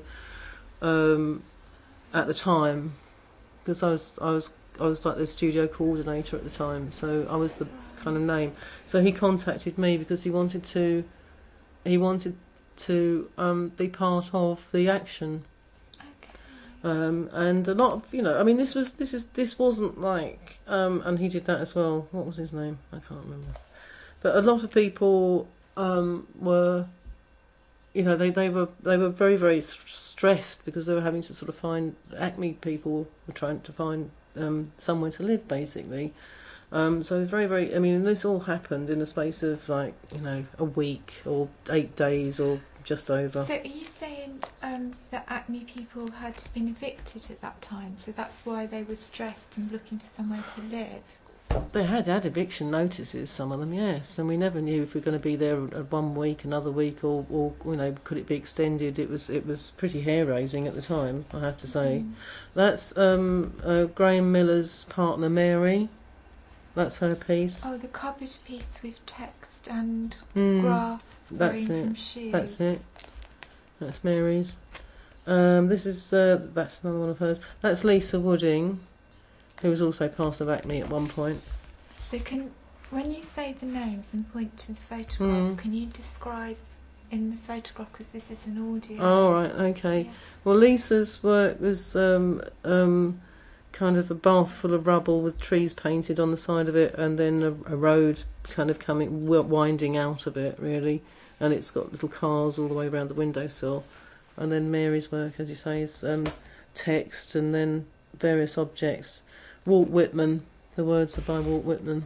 um, at the time, because I was I was I was like the studio coordinator at the time, so I was the kind of name. So he contacted me because he wanted to he wanted to um, be part of the action. Okay. Um, and a lot of, you know, I mean, this was this is this wasn't like, um, and he did that as well. What was his name? I can't remember. But a lot of people um, were, you know, they, they were they were very very stressed because they were having to sort of find Acme people were trying to find um, somewhere to live basically. Um, so it was very very. I mean, this all happened in the space of like you know a week or eight days or just over. So are you saying um, that Acme people had been evicted at that time, so that's why they were stressed and looking for somewhere to live? They had had eviction notices, some of them, yes, and we never knew if we were going to be there one week, another week, or, or you know, could it be extended? It was it was pretty hair raising at the time, I have to say. Mm. That's um, uh, Graham Miller's partner, Mary. That's her piece. Oh, the cupboard piece with text and Mm, grass that's growing it. from shoes. That's it. That's Mary's. Um, this is uh, that's another one of hers. That's Lisa Wooding, who was also part of Acme at one point. So can, when you say the names and point to the photograph, Mm. can you describe in the photograph, because this is an audio? Oh, right, okay. Yeah. Well, Lisa's work was um, um, kind of a bath full of rubble with trees painted on the side of it, and then a, a road kind of coming, winding out of it, really. And it's got little cars all the way around the windowsill. And then Mary's work, as you say, is um, text and then various objects. Walt Whitman, the words are by Walt Whitman.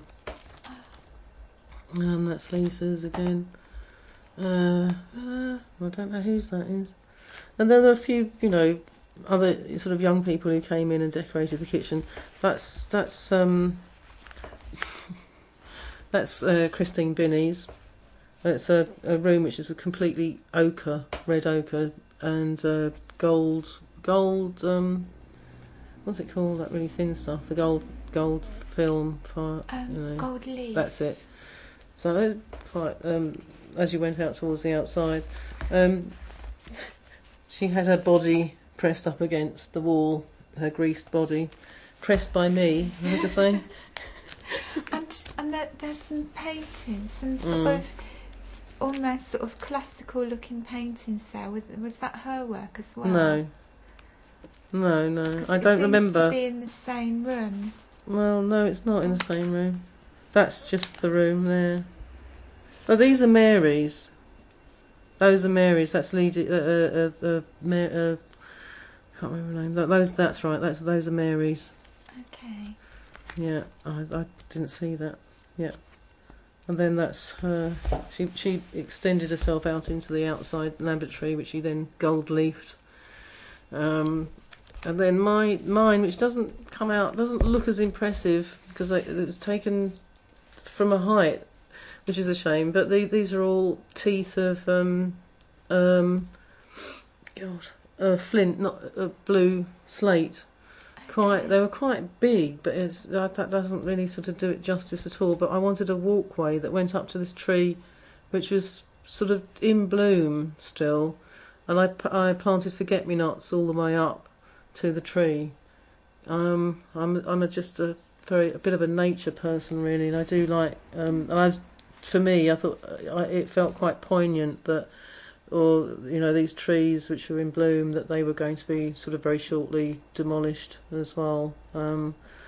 And that's Lisa's again. Uh, uh, I don't know whose that is. And then there are a few, you know, other sort of young people who came in and decorated the kitchen. That's that's um, that's uh, Christine Binney's. It's a, a room which is a completely ochre, red ochre, and uh, gold, gold. Um, what's it called? That really thin stuff. The gold, gold film. Fire, Um, you know. gold leaf. That's it. So they're quite. Um, as you went out towards the outside, um, she had her body pressed up against the wall, her greased body, pressed by me. I have to say. And and there, there's some paintings, some sort Mm. of almost sort of classical looking paintings there. Was was that her work as well? No. No, no, 'Cause I it don't seems remember. to be in the same room. Well, no, it's not in the same room. That's just the room there. Oh, these are Mary's. Those are Mary's. That's Lady. Uh, uh, uh, uh, Mar- uh, can't remember her name. That, those. That's right. That's those are Mary's. Okay. Yeah, I, I didn't see that. Yeah, and then that's her. She she extended herself out into the outside laboratory, which she then gold leafed. Um, and then my mine, which doesn't come out, doesn't look as impressive because I, it was taken from a height, which is a shame. But the, these are all teeth of um, um, God, uh, flint, not uh, blue slate. Quite, they were quite big, but it's, that, that doesn't really sort of do it justice at all. But I wanted a walkway that went up to this tree, which was sort of in bloom still, and I, I planted forget-me-nots all the way up to the tree. Um, I'm I'm a, just a very a bit of a nature person really, and I do like um, and I for me I thought I, it felt quite poignant that. Or, you know, these trees which were in bloom, that they were going to be sort of very shortly demolished as well. Um,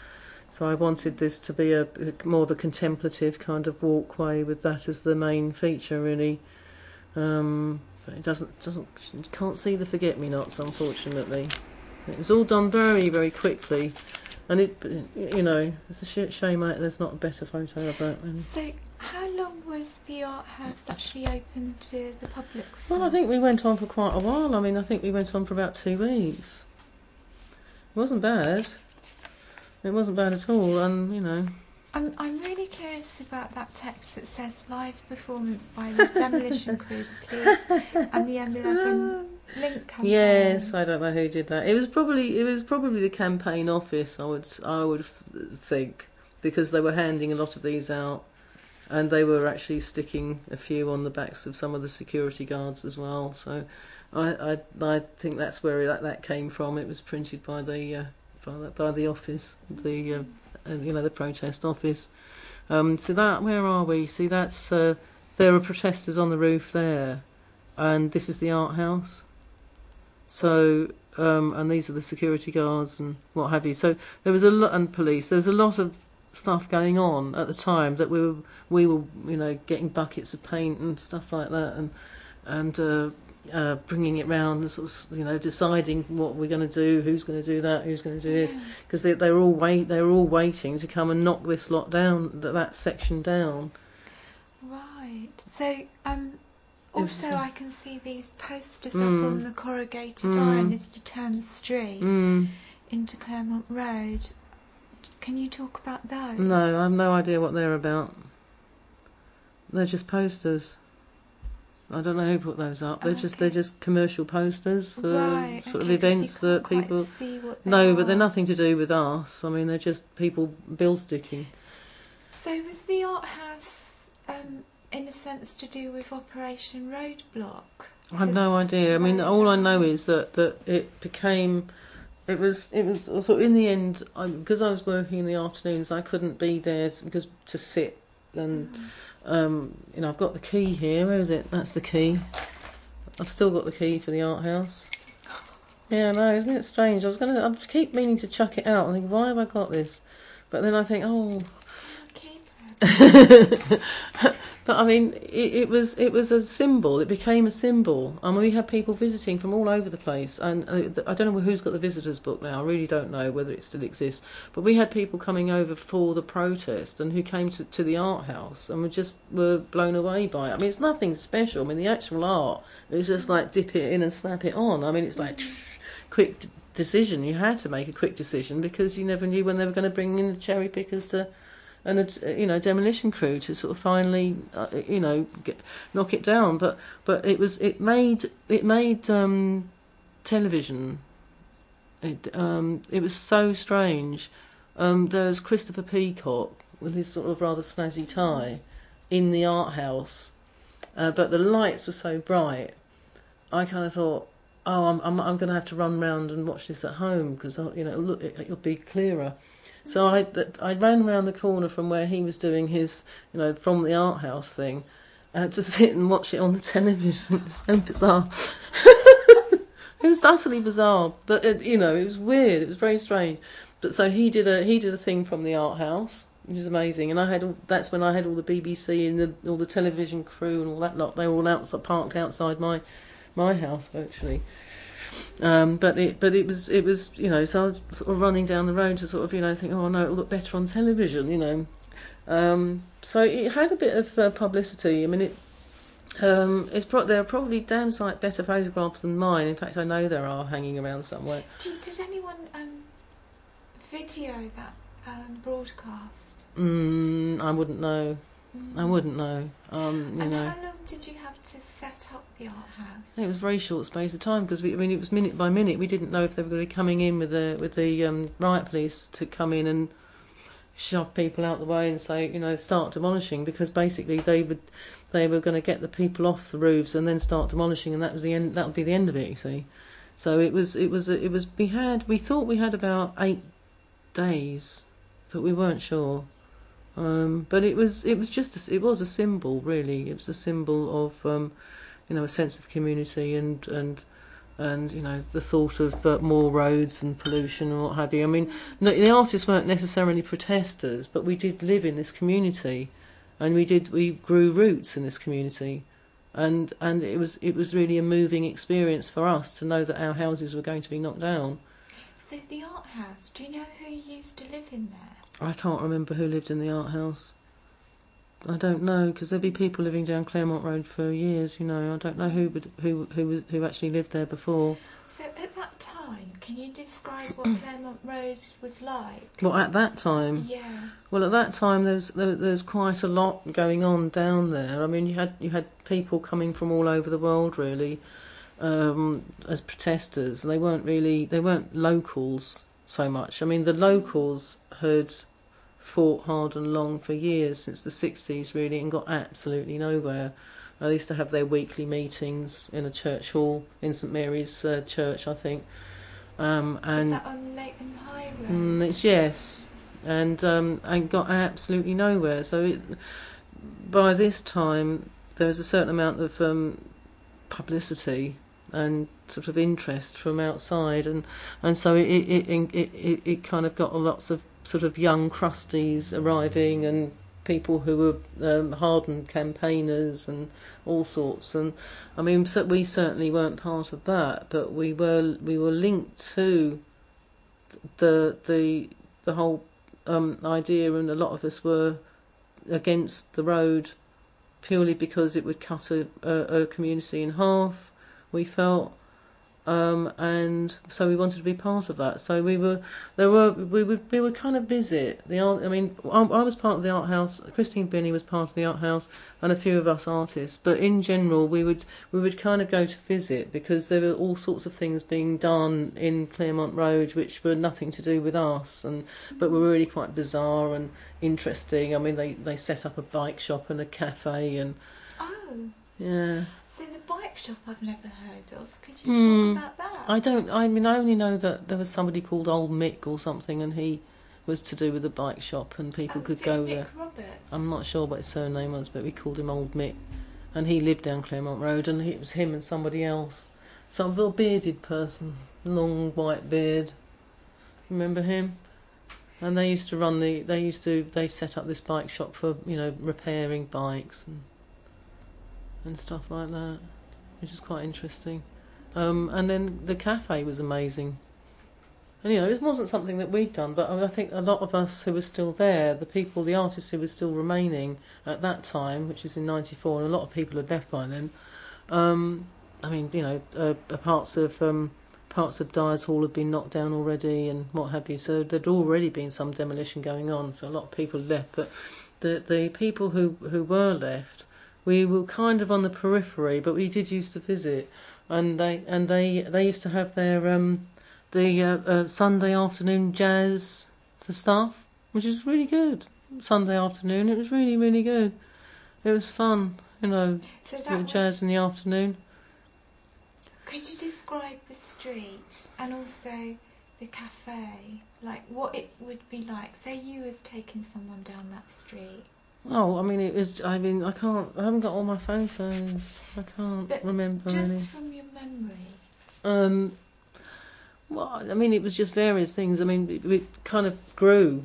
So I wanted this to be a, a more of a contemplative kind of walkway with that as the main feature, really. Um, but it doesn't doesn't you can't see the forget-me-nots, unfortunately. It was all done very very quickly, and it you know it's a shit shame I, there's not a better photo of that. Really. So how long was the art house actually open to the public for? Well, I think we went on for quite a while. I mean, I think we went on for about two weeks. It wasn't bad. It wasn't bad at all, and you know. I'm I'm really curious about that text that says live performance by the Demolition Crew, please, and the M eleven Link campaign. Yes, I don't know who did that. It was probably it was probably the campaign office. I would I would think, because they were handing a lot of these out, and they were actually sticking a few on the backs of some of the security guards as well. So, I I, I think that's where that, that came from. It was printed by the uh, by the, by the office, the uh, uh, you know the protest office. Um, so that where are we? See, that's uh, there are protesters on the roof there, and this is the art house. So, um, and these are the security guards and what have you. So there was a lot, and police. There was a lot of stuff going on at the time that we were we were you know getting buckets of paint and stuff like that, and and uh, uh, bringing it round and sort of you know deciding what we're going to do, who's going to do that, who's going to do this, because they they were all wait they were all waiting to come and knock this lot down, that, that section down. Right. So um. Also, I can see these posters mm, up on the corrugated mm, iron as you turn the street mm. into Claremont Road. Can you talk about those? No, I have no idea what they're about. They're just posters. I don't know who put those up. They're okay. just they're just commercial posters for right, sort okay, of events that people. No, are. but they're nothing to do with us. I mean, they're just people bill sticking. So was the art house, um, in a sense, to do with Operation Roadblock? I have no idea. I mean, all I know is that, that it became, it was it was sort of in the end, I, because I was working in the afternoons, I couldn't be there because to sit and mm. um, you know I've got the key here. Where is it? That's the key. I've still got the key for the art house. Yeah, I know, isn't it strange? I was gonna, I keep meaning to chuck it out and think, why have I got this? But then I think, oh. But I mean, it, it was it was a symbol. It became a symbol. I mean, we had people visiting from all over the place, and uh, I don't know who's got the visitors book now. I really don't know whether it still exists. But we had people coming over for the protest, and who came to, to the art house, and were just were blown away by it. I mean, it's nothing special. I mean, the actual art is just like dip it in and slap it on. I mean, it's like quick d- decision. You had to make a quick decision because you never knew when they were going to bring in the cherry pickers to. And a you know demolition crew to sort of finally uh, you know get, knock it down, but but it was it made it made um, television. It um, it was so strange. Um, there was Christopher Peacock with his sort of rather snazzy tie in the art house, uh, but the lights were so bright. I kind of thought, oh, I'm I'm, I'm going to have to run round and watch this at home because you know it'll, look, it, it'll be clearer. So I I ran round the corner from where he was doing his, you know, from the art house thing, uh, to sit and watch it on the television. It's so bizarre. It was utterly bizarre, but it, you know, it was weird. It was very strange. But so he did a he did a thing from the art house, which is amazing. And I had all, that's when I had all the B B C and the, all the television crew and all that lot. They were all outside, parked outside my my house virtually. Um, but it, but it was, it was, you know. So I was sort of running down the road to sort of, you know, think, oh no, it'll look better on television, you know. Um, so it had a bit of uh, publicity. I mean, it, um, it's pro- there are probably damn sight better photographs than mine. In fact, I know there are hanging around somewhere. Did, did anyone um, video that um, broadcast? Mm, I wouldn't know. I wouldn't know. Um, you and know. how long did you have to set up the art house? It was a very short space of time because we, I mean, it was minute by minute. We didn't know if they were going to be coming in with the with the um, riot police to come in and shove people out the way and say, you know, start demolishing, because basically they would they were going to get the people off the roofs and then start demolishing, and that was the end. That would be the end of it. You see, so it was it was it was we had we thought we had about eight days, but we weren't sure. Um, but it was it was just a, it was a symbol, really. It was a symbol of um, you know, a sense of community and and and you know the thought of uh, more roads and pollution and what have you. I mean, the, the artists weren't necessarily protesters, but we did live in this community, and we did we grew roots in this community, and and it was it was really a moving experience for us to know that our houses were going to be knocked down. So the art house, do you know who used to live in there? I can't remember who lived in the art house. I don't know, because there'd be people living down Claremont Road for years. You know, I don't know who would, who who was, who actually lived there before. So at that time, can you describe what Claremont Road was like? Well, at that time, Yeah. well, at that time there was there, there was quite a lot going on down there. I mean, you had you had people coming from all over the world, really, um, as protesters. They weren't really they weren't locals so much. I mean, the locals had fought hard and long for years, since the sixties really, and got absolutely nowhere. They used to have their weekly meetings in a church hall in St Mary's uh, Church, I think. Um, and Is that on Leighton High Road? mm, it's yes, and um, and got absolutely nowhere. So it, by this time there was a certain amount of um, publicity and sort of interest from outside, and and so it it it it, it, it kind of got lots of sort of young crusties arriving, and people who were um, hardened campaigners and all sorts. And I mean, so we certainly weren't part of that, but we were we were linked to the the the whole um, idea, and a lot of us were against the road purely because it would cut a, a, a community in half, we felt. Um, and so we wanted to be part of that. So we were, there were, we were, we were kind of visit the art. I mean, I, I was part of the art house. Christine Binney was part of the art house, and a few of us artists. But in general, we would, we would kind of go to visit, because there were all sorts of things being done in Claremont Road which were nothing to do with us, and but were really quite bizarre and interesting. I mean, they they set up a bike shop and a cafe, and Oh. yeah. So the bike shop I've never heard of. Could you Hmm. talk about that? I don't. I mean, I only know that there was somebody called Old Mick or something, and he was to do with the bike shop, and people Oh, could is it go Mick there. Roberts? I'm not sure what his surname was, but we called him Old Mick, and he lived down Claremont Road, and it was him and somebody else, some little bearded person, long white beard. Remember him? And they used to run the. They used to. They set up this bike shop for, you know, repairing bikes and and stuff like that, which is quite interesting. Um, and then the cafe was amazing. And, you know, it wasn't something that we'd done, but I think a lot of us who were still there, the people, the artists who were still remaining at that time, which was in ninety-four, and a lot of people had left by then. Um, I mean, you know, uh, parts of um, parts of Dyers Hall had been knocked down already, and what have you. So there'd already been some demolition going on. So a lot of people left, but the the people who who were left, we were kind of on the periphery, but we did used to visit, and they and they they used to have their um, the uh, uh, Sunday afternoon jazz stuff, which is really good. Sunday afternoon, it was really really good. It was fun, you know, So a that bit of jazz was, in the afternoon. could you describe the street and also the cafe? Like what it would be like? Say you was taking someone down that street. Oh, I mean, it was. I mean, I can't. I haven't got all my photos. I can't But remember just any. from your memory. Um, well, I mean, it was just various things. I mean, it, it kind of grew.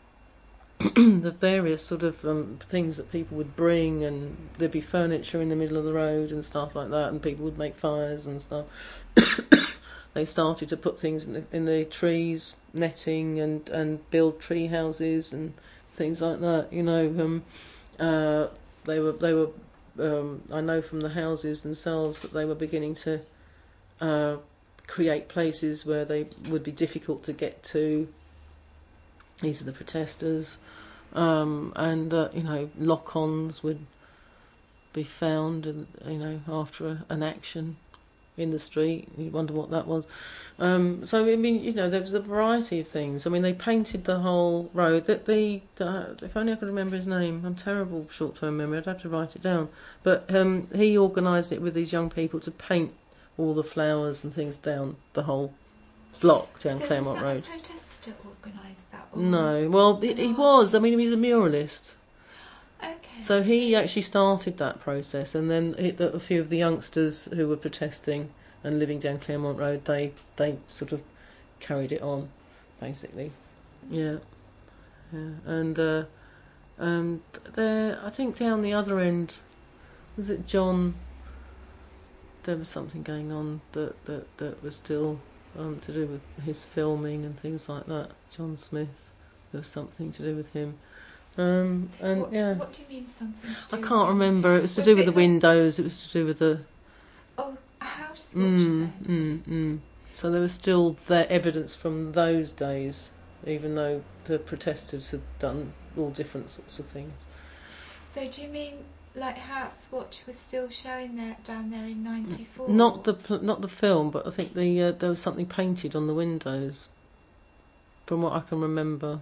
The various sort of um, things that people would bring, and there'd be furniture in the middle of the road and stuff like that, and people would make fires and stuff. They started to put things in the, in the trees, netting, and, and build tree houses and things like that. You know, um, uh, they were they were. Um, I know from the houses themselves that they were beginning to uh, create places where they would be difficult to get to. These are the protesters, um, and uh, you know, lock-ons would be found, and you know, after a, an action in the street, you wonder what that was. Um, so I mean, you know, there was a variety of things. I mean, they painted the whole road. That the, the if only I could remember his name. I'm terrible with short-term memory. I'd have to write it down. But um, he organised it with these young people to paint all the flowers and things down the whole block down So Claremont was that Road. a protester organised that? Or No, well, he, he was. I mean, he was a muralist. Okay. So he actually started that process, and then it, a few of the youngsters who were protesting and living down Claremont Road, they they sort of carried it on, basically. Yeah, yeah, and uh, um, there, I think down the other end, was it John? There was something going on that that, that was still um, to do with his filming and things like that. John Smith, there was something to do with him. Um, and what, yeah, what do you mean something to do I with can't him? remember. It was to Was do it with the like- windows. It was to do with the Oh, a house watch mm, event. mm, mm. So there was still there evidence from those days, even though the protesters had done all different sorts of things. So do you mean like House Watch was still showing there down there in ninety-four? Not the pl- not the film, but I think the uh, there was something painted on the windows, from what I can remember.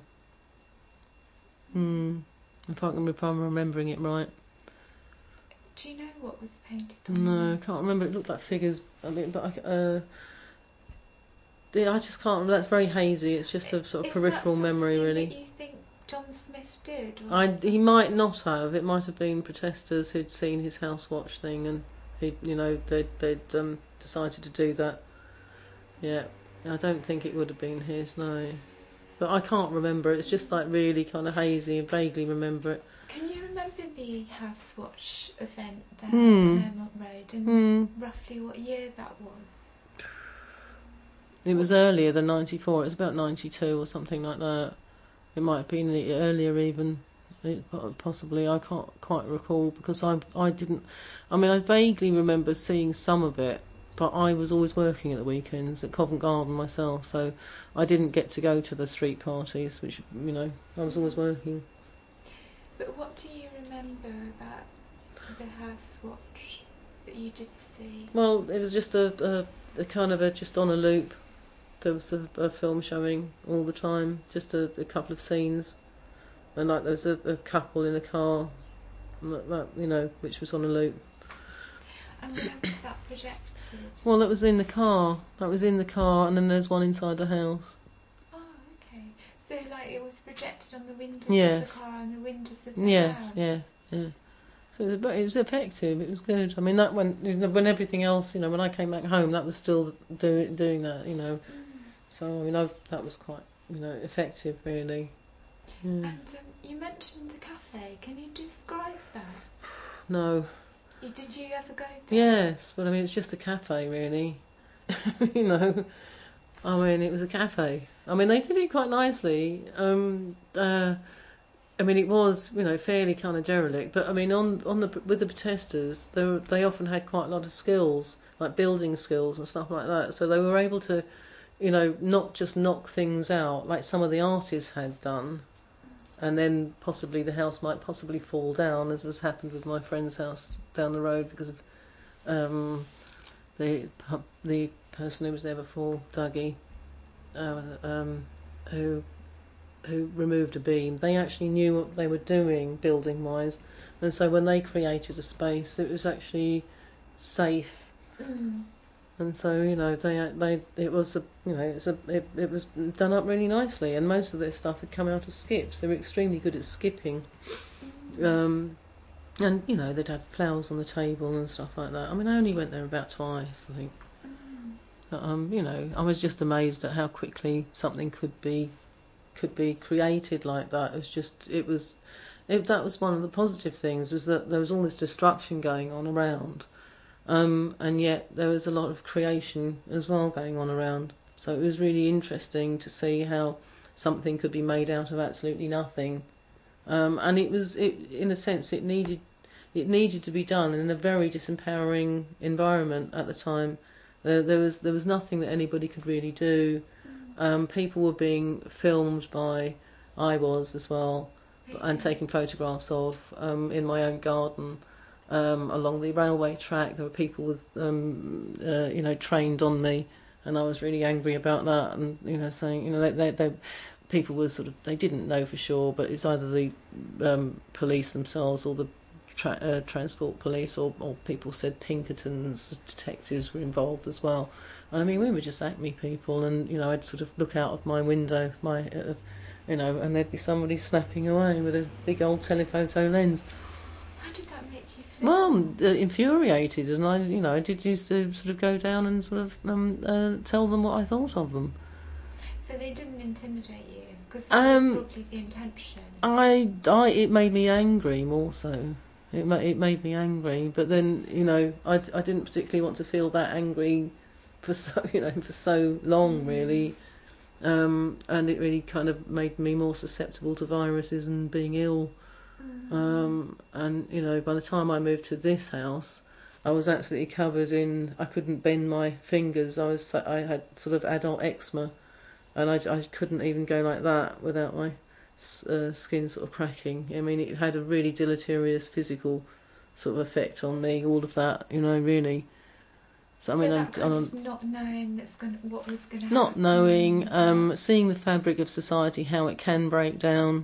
Hmm. If I can, if I'm remembering it right. Do you know what was painted on No, I them? can't remember. It looked like figures. I mean, but I, uh, yeah, I just can't. That's very hazy. It's just a sort of Is peripheral that memory, something really. that you think John Smith did? Or I he might not have. It might have been protesters who'd seen his house watch thing, and he, you know, they'd they'd um, decided to do that. Yeah, I don't think it would have been his. No, but I can't remember. It's just like really kind of hazy and vaguely remember it. Can you remember the House Watch event down Hmm. Claremont Road and Hmm. roughly what year that was? It was earlier than ninety-four. It was about ninety-two or something like that. It might have been earlier even. It, possibly, I can't quite recall because I I didn't. I mean, I vaguely remember seeing some of it, but I was always working at the weekends at Covent Garden myself, so I didn't get to go to the street parties, which, you know, I was always working. But what do you remember about the House Watch that you did see? Well, it was just a, a, a kind of a just on a loop. There was a, a film showing all the time, just a, a couple of scenes, and like there was a, a couple in a car, and that, that, you know, which was on a loop. And where was that projected? Well, that was in the car. That was in the car, and then there's one inside the house. Oh, okay. So like it was projected on the windows Yes. of the car and the windows of the Yes, house. yeah, yeah. So it was, but it was effective. It was good. I mean, that when you know, when everything else, you know, when I came back home, that was still do, doing that, you know. Mm. So I mean, I, that was quite, you know, effective, really. Yeah. And um, you mentioned the cafe. Can you describe that? No. You, did you ever go there? Yes, but I mean, it's just a cafe, really. You know, I mean, it was a cafe. I mean, they did it quite nicely. Um, uh, I mean, it was, you know, fairly kind of derelict. But I mean, on on the with the protesters, they were, they often had quite a lot of skills, like building skills and stuff like that. So they were able to, you know, not just knock things out like some of the artists had done, and then possibly the house might possibly fall down, as has happened with my friend's house down the road because of um, the the person who was there before, Dougie, uh, um, who who removed a beam. They actually knew what they were doing building wise, and so when they created a space, it was actually safe. Mm. And so, you know, they they it was a you know it's a it, it was done up really nicely, and most of their stuff had come out of skips. They were extremely good at skipping, um, and you know they'd had flowers on the table and stuff like that. I mean, I only went there about twice, I think. Mm. But, um, you know, I was just amazed at how quickly something could be could be created like that. It was just it was it, that was one of the positive things, was that there was all this destruction going on around. Um, and yet there was a lot of creation as well going on around. So it was really interesting to see how something could be made out of absolutely nothing. Um, and it was, it, in a sense, it needed it needed to be done in a very disempowering environment at the time. There, there was there was nothing that anybody could really do. Um, people were being filmed by, I was as well, and taking photographs of um, in my own garden. Um, along the railway track, there were people with, um, uh, you know, trained on me, and I was really angry about that. And you know, saying, you know, they, they, they people were sort of, they didn't know for sure, but it's either the um, police themselves or the tra- uh, transport police, or, or people said Pinkertons, detectives were involved as well. And I mean, we were just Acme people, and you know, I'd sort of look out of my window, my, uh, you know, and there'd be somebody snapping away with a big old telephoto lens. How did that make you feel? Well, uh, infuriated, and I, you know, I did used to sort of go down and sort of um, uh, tell them what I thought of them. So they didn't intimidate you, because that Um, was probably the intention. I, I, it made me angry more so. It, ma- it made me angry, but then, you know, I, I didn't particularly want to feel that angry for so, you know, for so long, Mm. really. Um, and it really kind of made me more susceptible to viruses and being ill. Mm. Um, and, you know, by the time I moved to this house, I was absolutely covered in, I couldn't bend my fingers. I was, I had sort of adult eczema, and I, I couldn't even go like that without my uh, skin sort of cracking. I mean, it had a really deleterious physical sort of effect on me, all of that, you know, really. So, I So mean, that I'm, kind I'm of not knowing that's gonna, what was going to happen. not knowing, um, Yeah. seeing the fabric of society, how it can break down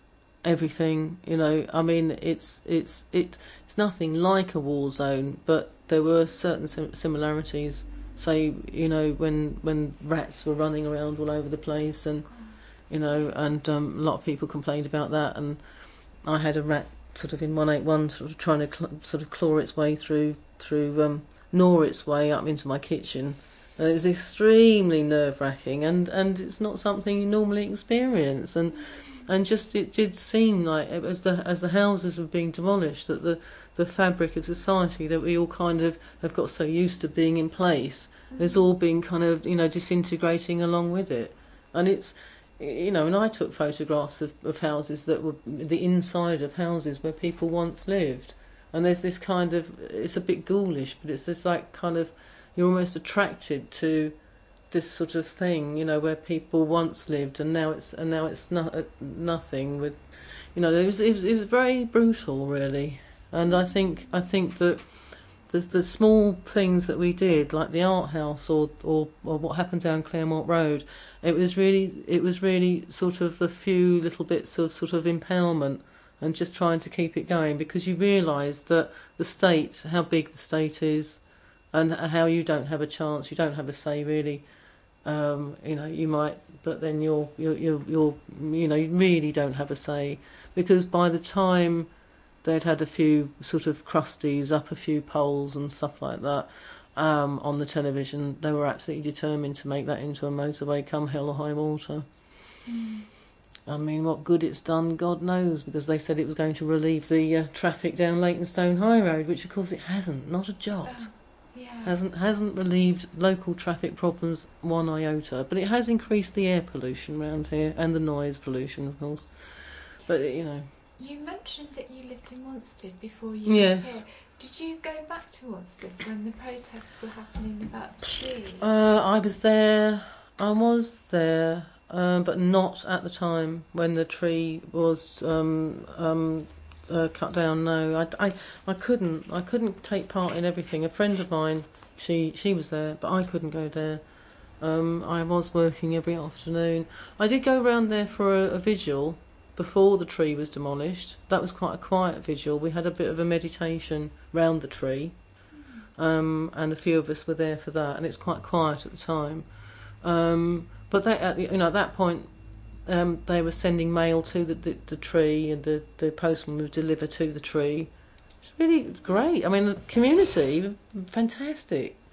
everything, you know. I mean, it's it's it it's nothing like a war zone, but there were certain sim- similarities. Say, you know, when when rats were running around all over the place, and you know, and um, a lot of people complained about that. And I had a rat sort of in one eighty-one, sort of trying to cl- sort of claw its way through through um, gnaw its way up into my kitchen. And it was extremely nerve wracking, and and it's not something you normally experience. And and just it did seem like it was the as the houses were being demolished, that the the fabric of society that we all kind of have got so used to being in place has all been kind of, you know, disintegrating along with it. And it's, you know, and I took photographs of, of houses that were the inside of houses where people once lived, and there's this kind of, it's a bit ghoulish, but it's this like kind of, you're almost attracted to this sort of thing, you know, where people once lived, and now it's and now it's no, nothing. With, you know, it was, it was it was very brutal, really. And I think I think that the the small things that we did, like the art house, or or, or what happened down Claremont Road, it was really it was really sort of the few little bits of sort of empowerment, and just trying to keep it going, because you realise that the state, how big the state is, and how you don't have a chance, you don't have a say, really. Um, you know, you might, but then you're, you're, you're, you're, you know, you really don't have a say, because by the time they'd had a few sort of crusties up a few poles and stuff like that um, on the television, they were absolutely determined to make that into a motorway, come hell or high water. Mm. I mean, what good it's done, God knows, because they said it was going to relieve the uh, traffic down Leytonstone High Road, which of course it hasn't, not a jot. Oh, yeah. Hasn't hasn't relieved local traffic problems one iota, but it has increased the air pollution around here, and the noise pollution, of course. But you know, You mentioned that you lived in Wanstead before you yes. lived here. Did you go back to Wanstead when the protests were happening about the tree? Uh, I was there. I was there, um, but not at the time when the tree was um, um, uh, cut down. No, I, I, I couldn't. I couldn't take part in everything. A friend of mine, she she was there, but I couldn't go there. Um, I was working every afternoon. I did go round there for a, a vigil before the tree was demolished. That was quite a quiet vigil. We had a bit of a meditation round the tree, um, and a few of us were there for that, and it's quite quiet at the time. Um, but they, at the, you know, at that point, um, they were sending mail to the, the, the tree, and the, the postman would deliver to the tree. It's really great. I mean, the community, fantastic.